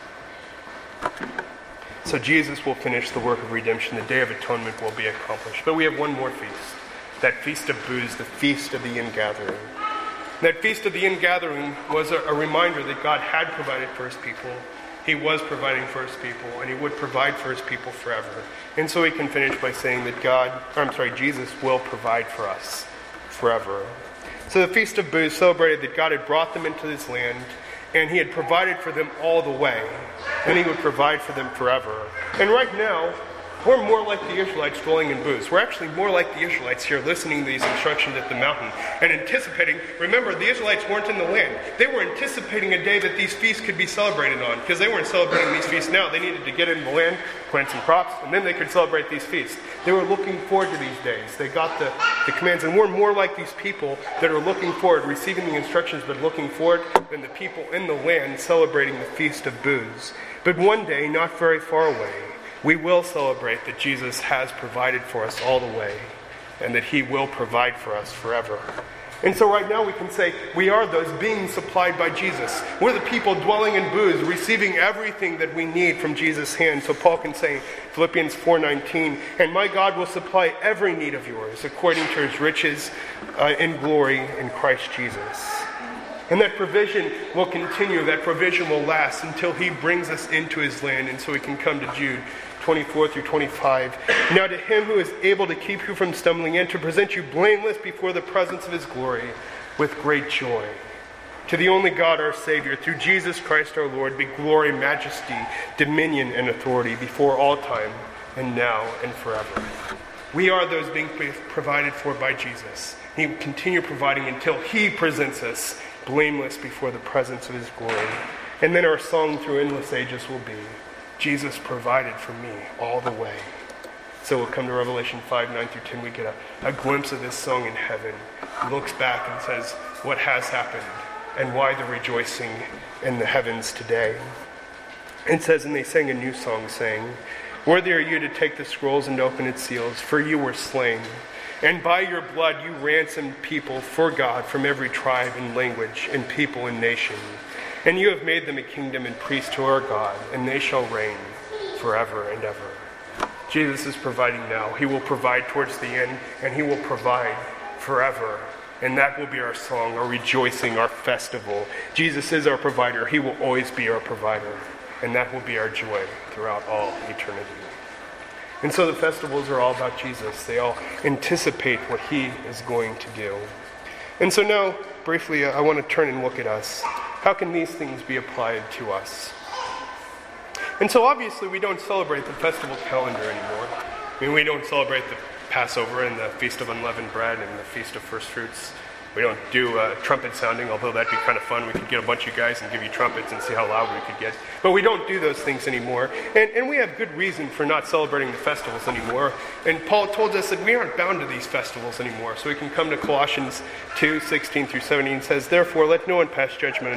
ever. So Jesus will finish the work of redemption. The Day of Atonement will be accomplished. But we have one more feast. That Feast of Booths, the Feast of the Ingathering. That Feast of the Ingathering was a reminder that God had provided for his people. He was providing for his people, and he would provide for his people forever. And so we can finish by saying that Jesus will provide for us forever. So the Feast of Booths celebrated that God had brought them into this land, and he had provided for them all the way, and he would provide for them forever. And right now, we're more like the Israelites dwelling in booths. We're actually more like the Israelites here listening to these instructions at the mountain and anticipating. Remember, the Israelites weren't in the land. They were anticipating a day that these feasts could be celebrated on, because they weren't celebrating these feasts now. They needed to get in the land, plant some crops, and then they could celebrate these feasts. They were looking forward to these days. They got the commands, and we're more like these people that are looking forward, receiving the instructions, but looking forward than the people in the land celebrating the Feast of Booths. But one day, not very far away, we will celebrate that Jesus has provided for us all the way, and that he will provide for us forever. And so right now we can say we are those being supplied by Jesus. We're the people dwelling in booths, receiving everything that we need from Jesus' hand. So Paul can say, Philippians 4:19, and my God will supply every need of yours according to his riches in glory in Christ Jesus. And that provision will continue, that provision will last until he brings us into his land. And so we can come to Jude 24-25. Now to him who is able to keep you from stumbling and to present you blameless before the presence of his glory with great joy. To the only God our Savior, through Jesus Christ our Lord, be glory, majesty, dominion, and authority before all time, and now and forever. We are those being provided for by Jesus. He will continue providing until he presents us blameless before the presence of his glory. And then our song through endless ages will be, Jesus provided for me all the way. So we'll come to Revelation 5:9-10. We get a glimpse of this song in heaven. He looks back and says what has happened and why the rejoicing in the heavens today. It says, and they sang a new song saying, worthy are you to take the scrolls and open its seals, for you were slain. And by your blood you ransomed people for God from every tribe and language and people and nation. And you have made them a kingdom and priests to our God, and they shall reign forever and ever. Jesus is providing now. He will provide towards the end, and he will provide forever. And that will be our song, our rejoicing, our festival. Jesus is our provider. He will always be our provider. And that will be our joy throughout all eternity. And so the festivals are all about Jesus. They all anticipate what he is going to do. And so now, briefly, I want to turn and look at us. How can these things be applied to us? And so obviously we don't celebrate the festival calendar anymore. I mean, we don't celebrate the Passover and the Feast of Unleavened Bread and the Feast of First Fruits. We don't do trumpet sounding, although that'd be kind of fun. We could get a bunch of guys and give you trumpets and see how loud we could get. But we don't do those things anymore. And we have good reason for not celebrating the festivals anymore. And Paul told us that we aren't bound to these festivals anymore. So we can come to Colossians 2:16-17. It says, therefore, let no one pass judgment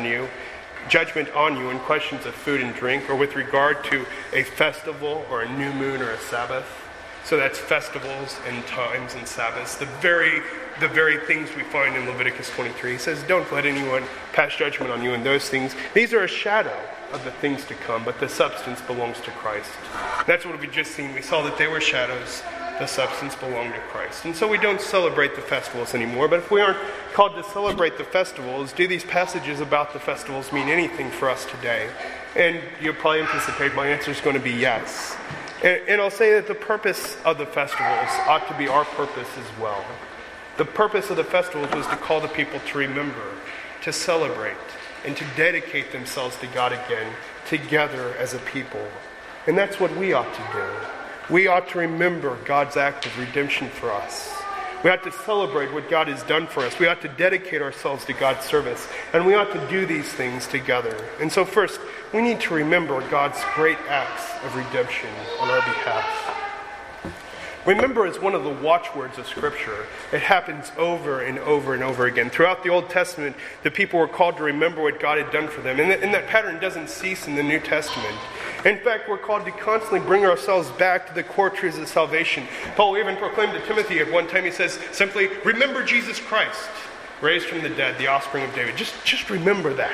on you in questions of food and drink, or with regard to a festival or a new moon or a Sabbath. So that's festivals and times and Sabbaths, the very things we find in Leviticus 23. He says, don't let anyone pass judgment on you in those things. These are a shadow of the things to come, but the substance belongs to Christ. That's what we just seen. We saw that they were shadows. The substance belonged to Christ. And so we don't celebrate the festivals anymore. But if we aren't called to celebrate the festivals, do these passages about the festivals mean anything for us today? And you'll probably anticipate my answer is going to be yes. And I'll say that the purpose of the festivals ought to be our purpose as well. The purpose of the festivals was to call the people to remember, to celebrate, and to dedicate themselves to God again, together as a people. And that's what we ought to do. We ought to remember God's act of redemption for us. We ought to celebrate what God has done for us. We ought to dedicate ourselves to God's service. And we ought to do these things together. And so first, we need to remember God's great acts of redemption on our behalf. Remember is one of the watchwords of Scripture. It happens over and over and over again. Throughout the Old Testament, the people were called to remember what God had done for them. And that pattern doesn't cease in the New Testament. In fact, we're called to constantly bring ourselves back to the core truths of salvation. Paul even proclaimed to Timothy at one time, he says simply, remember Jesus Christ, raised from the dead, the offspring of David. Just remember that.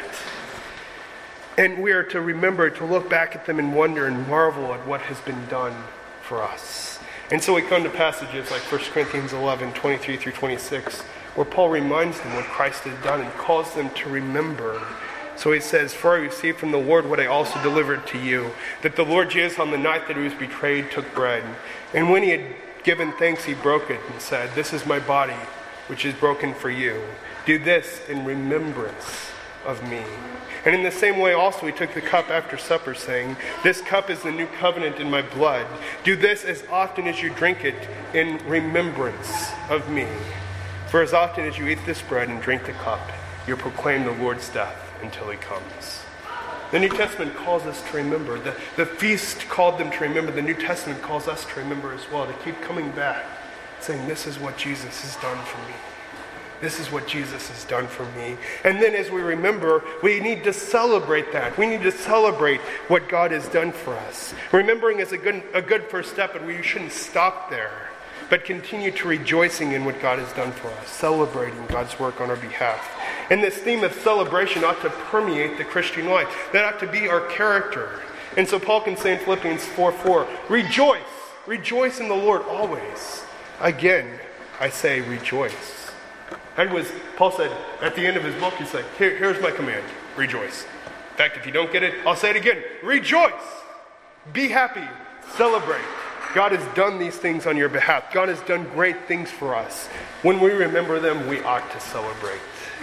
And we are to remember, to look back at them and wonder and marvel at what has been done for us. And so we come to passages like 1 Corinthians 11, 23 through 26, where Paul reminds them what Christ has done and calls them to remember. So he says, for I received from the Lord what I also delivered to you, that the Lord Jesus on the night that he was betrayed took bread. And when he had given thanks, he broke it and said, this is my body, which is broken for you. Do this in remembrance of me. And in the same way also he took the cup after supper, saying, this cup is the new covenant in my blood. Do this as often as you drink it in remembrance of me. For as often as you eat this bread and drink the cup, you proclaim the Lord's death until he comes. The New Testament calls us to remember. The feast called them to remember. The New Testament calls us to remember as well, to keep coming back, saying, this is what Jesus has done for me. This is what Jesus has done for me. And then as we remember, we need to celebrate that. We need to celebrate what God has done for us. Remembering is a good first step, but we shouldn't stop there, but continue to rejoicing in what God has done for us, celebrating God's work on our behalf. And this theme of celebration ought to permeate the Christian life. That ought to be our character. And so Paul can say in Philippians 4:4, rejoice in the Lord always. Again, I say rejoice. That was, Paul said at the end of his book, he's like, here's my command, rejoice. In fact, if you don't get it, I'll say it again, rejoice. Be happy, celebrate. God has done these things on your behalf. God has done great things for us. When we remember them, we ought to celebrate.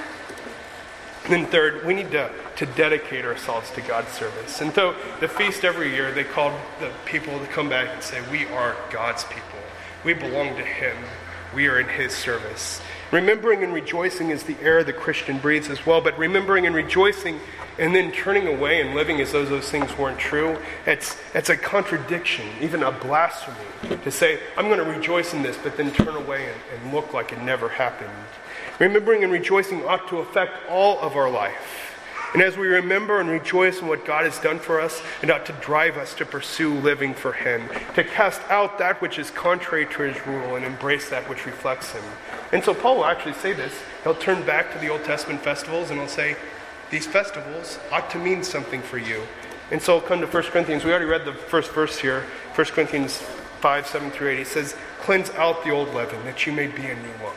And then third, we need to dedicate ourselves to God's service. And so the feast every year, they called the people to come back and say, we are God's people. We belong to him. We are in his service. Remembering and rejoicing is the air the Christian breathes as well. But remembering and rejoicing and then turning away and living as though those things weren't true, it's a contradiction, even a blasphemy, to say, I'm going to rejoice in this, but then turn away and look like it never happened. Remembering and rejoicing ought to affect all of our life. And as we remember and rejoice in what God has done for us, it ought to drive us to pursue living for him, to cast out that which is contrary to his rule and embrace that which reflects him. And so Paul will actually say this. He'll turn back to the Old Testament festivals and he'll say, these festivals ought to mean something for you. And so he'll come to 1 Corinthians. We already read the first verse here, 1 Corinthians 5:7-8. He says, cleanse out the old leaven, that you may be a new lump,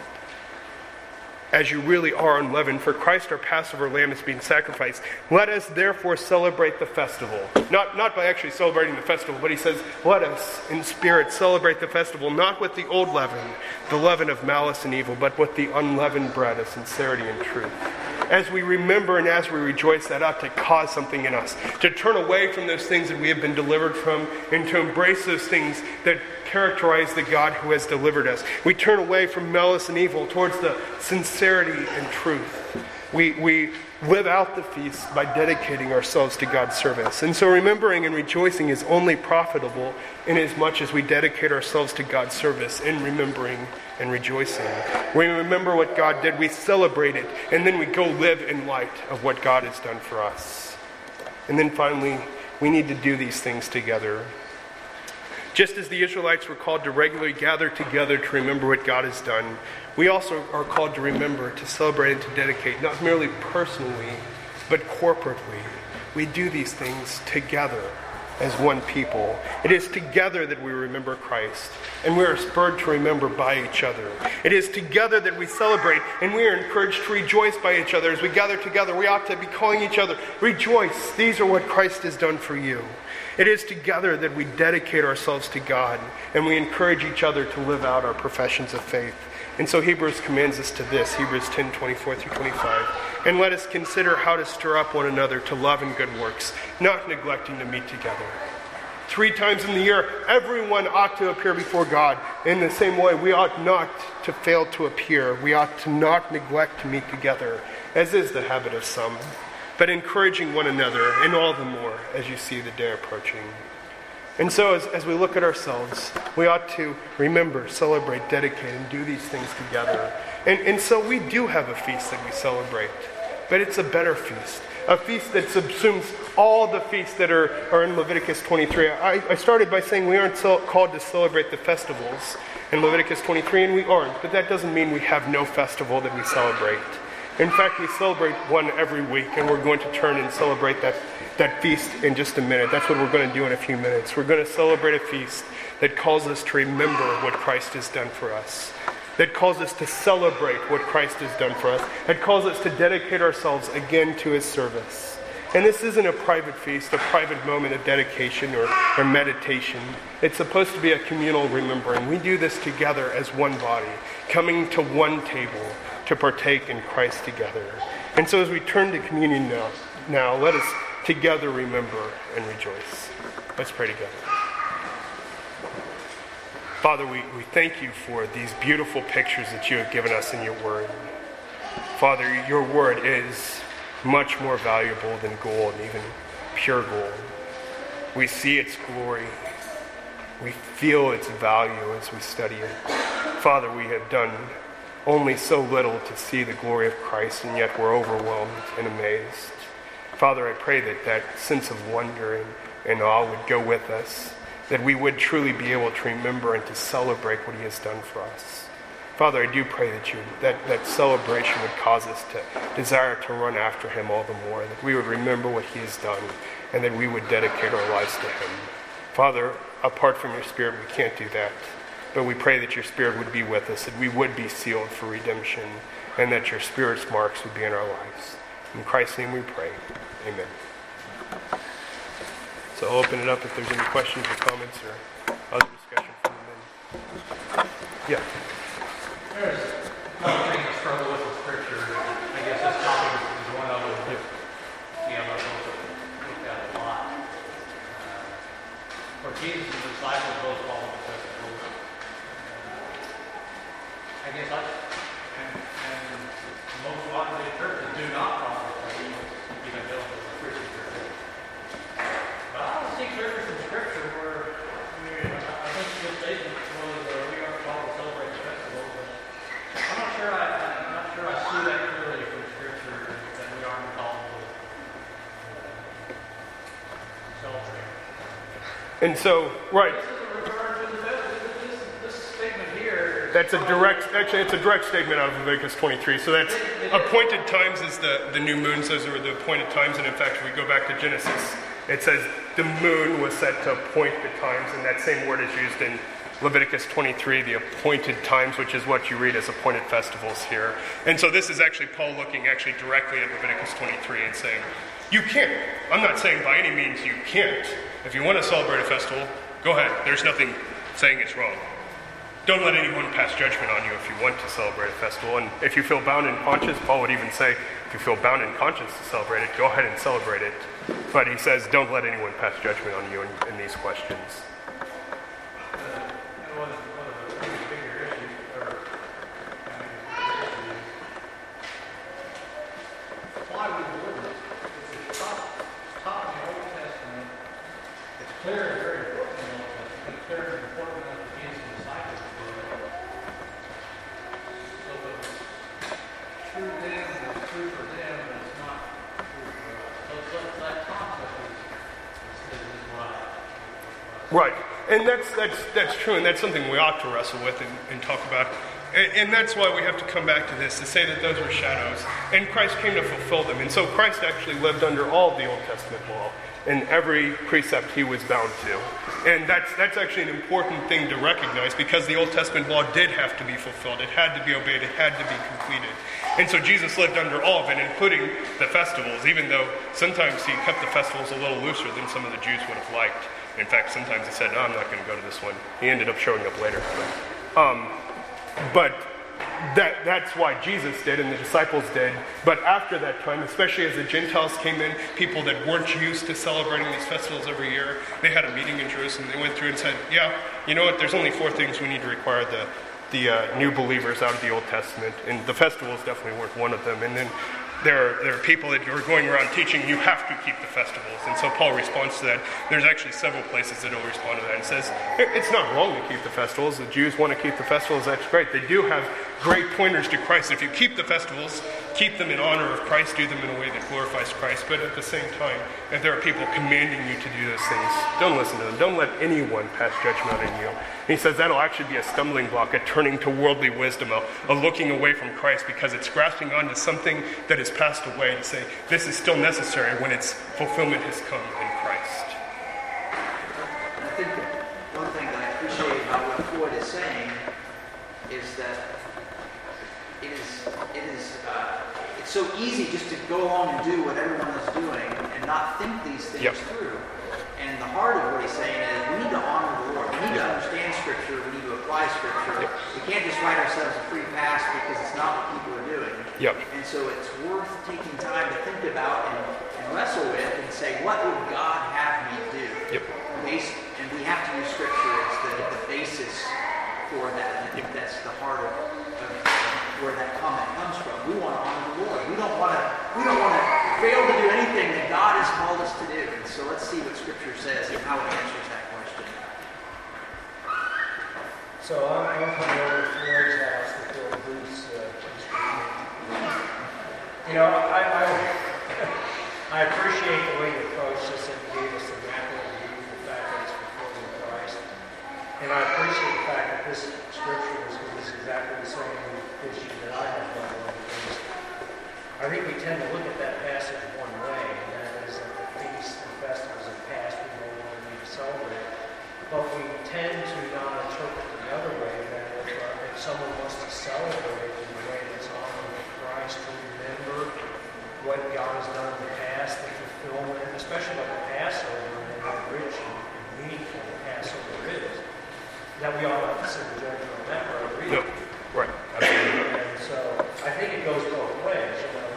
as you really are unleavened, for Christ our Passover lamb is being sacrificed. Let us therefore celebrate the festival. Not by actually celebrating the festival, but he says, let us in spirit celebrate the festival, not with the old leaven, the leaven of malice and evil, but with the unleavened bread of sincerity and truth. As we remember and as we rejoice, that ought to cause something in us, to turn away from those things that we have been delivered from and to embrace those things that characterize the God who has delivered us. We turn away from malice and evil towards the sincerity and truth. We live out the feast by dedicating ourselves to God's service. And so remembering and rejoicing is only profitable in as much as we dedicate ourselves to God's service in remembering and rejoicing. We remember what God did, we celebrate it, and then we go live in light of what God has done for us. And then finally, we need to do these things together. Just as the Israelites were called to regularly gather together to remember what God has done, we also are called to remember, to celebrate, and to dedicate, not merely personally, but corporately. We do these things together as one people. It is together that we remember Christ, and we are spurred to remember by each other. It is together that we celebrate, and we are encouraged to rejoice by each other. As we gather together, we ought to be calling each other, rejoice, these are what Christ has done for you. It is together that we dedicate ourselves to God, and we encourage each other to live out our professions of faith. And so Hebrews commands us to this, Hebrews 10:24-25. And let us consider how to stir up one another to love and good works, not neglecting to meet together. 3 times in the year, everyone ought to appear before God. In the same way, we ought not to fail to appear. We ought to not neglect to meet together, as is the habit of some, but encouraging one another, and all the more as you see the day approaching. And so as we look at ourselves, we ought to remember, celebrate, dedicate, and do these things together. And so we do have a feast that we celebrate, but it's a better feast. A feast that subsumes all the feasts that are in Leviticus 23. I started by saying we aren't called to celebrate the festivals in Leviticus 23, and we aren't. But that doesn't mean we have no festival that we celebrate. In fact, we celebrate one every week, and we're going to turn and celebrate that feast in just a minute. That's what we're going to do in a few minutes. We're going to celebrate a feast that calls us to remember what Christ has done for us, that calls us to celebrate what Christ has done for us, that calls us to dedicate ourselves again to his service. And this isn't a private feast, a private moment of dedication or meditation. It's supposed to be a communal remembering. We do this together as one body, coming to one table to partake in Christ together. And so as we turn to communion now, let us together remember and rejoice. Let's pray together. Father, we thank you for these beautiful pictures that you have given us in your word. Father, your word is much more valuable than gold, even pure gold. We see its glory. We feel its value as we study it. Father, we have done only so little to see the glory of Christ, and yet we're overwhelmed and amazed. Father, I pray that sense of wonder and awe would go with us, that we would truly be able to remember and to celebrate what he has done for us. Father, I do pray that celebration would cause us to desire to run after him all the more, that we would remember what he has done, and that we would dedicate our lives to him. Father, apart from your Spirit, we can't do that. But we pray that your Spirit would be with us, that we would be sealed for redemption, and that your Spirit's marks would be in our lives. In Christ's name we pray. Amen. So I'll open it up if there's any questions or comments or other discussion from the men. Yeah. There's another thing to struggle with in Scripture. I guess this topic is one of them. Yeah, I'm not going to look at a lot. For Jesus and the disciples both followed the festivals. I guess and most modern day churches do not follow the festivals, even though it's a Christian church. But I don't see scripture from Scripture where I think the statement was we aren't called to celebrate the festivals. I'm not sure I see that clearly from Scripture that we aren't called to celebrate. And so, right. This is referring to this statement here. It's a direct statement out of Leviticus 23. So that's appointed times is the new moons. Those are the appointed times. And in fact, if we go back to Genesis, it says the moon was set to appoint the times. And that same word is used in Leviticus 23, the appointed times, which is what you read as appointed festivals here. And so this is actually Paul looking actually directly at Leviticus 23 and saying, you can't. I'm not saying by any means you can't. If you want to celebrate a festival, go ahead. There's nothing saying it's wrong. Don't let anyone pass judgment on you if you want to celebrate a festival. And if you feel bound in conscience, Paul would even say, if you feel bound in conscience to celebrate it, go ahead and celebrate it. But he says, don't let anyone pass judgment on you in these questions. One of the bigger issues, why we believe it. It's taught in the Old Testament. It's clear and very important in the Old Testament. It's clear and important enough to Jesus' disciples to do it. So if it's true then, it's true for them, but it's not true for us. So that concept is right. Right. And that's true, and that's something we ought to wrestle with and talk about. And that's why we have to come back to this, to say that those were shadows, and Christ came to fulfill them. And so Christ actually lived under all of the Old Testament law, and every precept he was bound to. And that's actually an important thing to recognize, because the Old Testament law did have to be fulfilled. It had to be obeyed. It had to be completed. And so Jesus lived under all of it, including the festivals, even though sometimes he kept the festivals a little looser than some of the Jews would have liked. In fact, sometimes he said, no, I'm not going to go to this one. He ended up showing up later. But that's why Jesus did and the disciples did. But after that time, especially as the Gentiles came in, people that weren't used to celebrating these festivals every year, they had a meeting in Jerusalem. They went through and said, yeah, you know what, there's only 4 things we need to require the new believers out of the Old Testament. And the festivals definitely weren't one of them. And then there are people that are going around teaching you have to keep the festivals. And so Paul responds to that. There's actually several places that he'll respond to that and says, it's not wrong to keep the festivals. The Jews want to keep the festivals. That's great. They do have great pointers to Christ. If you keep the festivals, keep them in honor of Christ, do them in a way that glorifies Christ. But at the same time, if there are people commanding you to do those things, don't listen to them. Don't let anyone pass judgment on you. And he says that'll actually be a stumbling block, a turning to worldly wisdom, a looking away from Christ, because it's grasping onto something that has passed away to say this is still necessary when its fulfillment has come in Christ. I think one thing that I appreciate about what Floyd is saying is that it's so easy just to go along and do what everyone is doing and not think these things through. And the heart of what he's saying is we need to honor the Lord. We need to understand Scripture. We need to apply Scripture. We can't just write ourselves a free pass because it's not what people are doing. And so it's worth taking time to think about and wrestle with and say, what would God have me do? And we have to use Scripture as the basis for that. And I think that's the heart of where that comment comes from. We want to honor the Lord. We don't want to fail to do anything that God has called us to do. And so let's see what Scripture says and how it answers that question. So I'm coming over to Floyd's house to fill Bruce. I appreciate the way you approached this and gave us the macro view, the fact that it's fulfilled in Christ. And I appreciate the fact that this Scripture is exactly the same issue that I have done with it. I think we tend to look at that passage one way, and that is that the feasts and festivals of past we no longer need to celebrate. But we tend to not interpret it the other way, that if someone wants to celebrate in the way that's honoring Christ, to remember what God has done in the past, the fulfillment, especially like the Passover, and how rich and meaningful the Passover is, that we ought not to sit and judge on that road, really. Right. Absolutely. And so I think it goes both ways.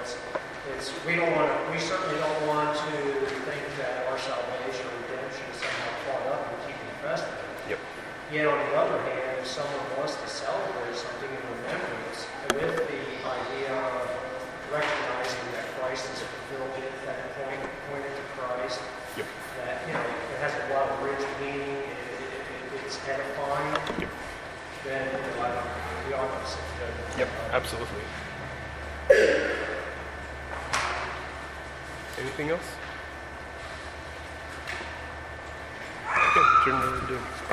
We certainly don't want to think that our salvation or redemption is somehow caught up in keeping the festival. Yet on the other hand, if someone wants to celebrate something in remembrance with the idea of recognizing that Christ has fulfilled it, that pointed to Christ, that it has a lot of rich meaning, it's edifying, then we ought to sit there. Absolutely. Anything else? Okay, turn it over to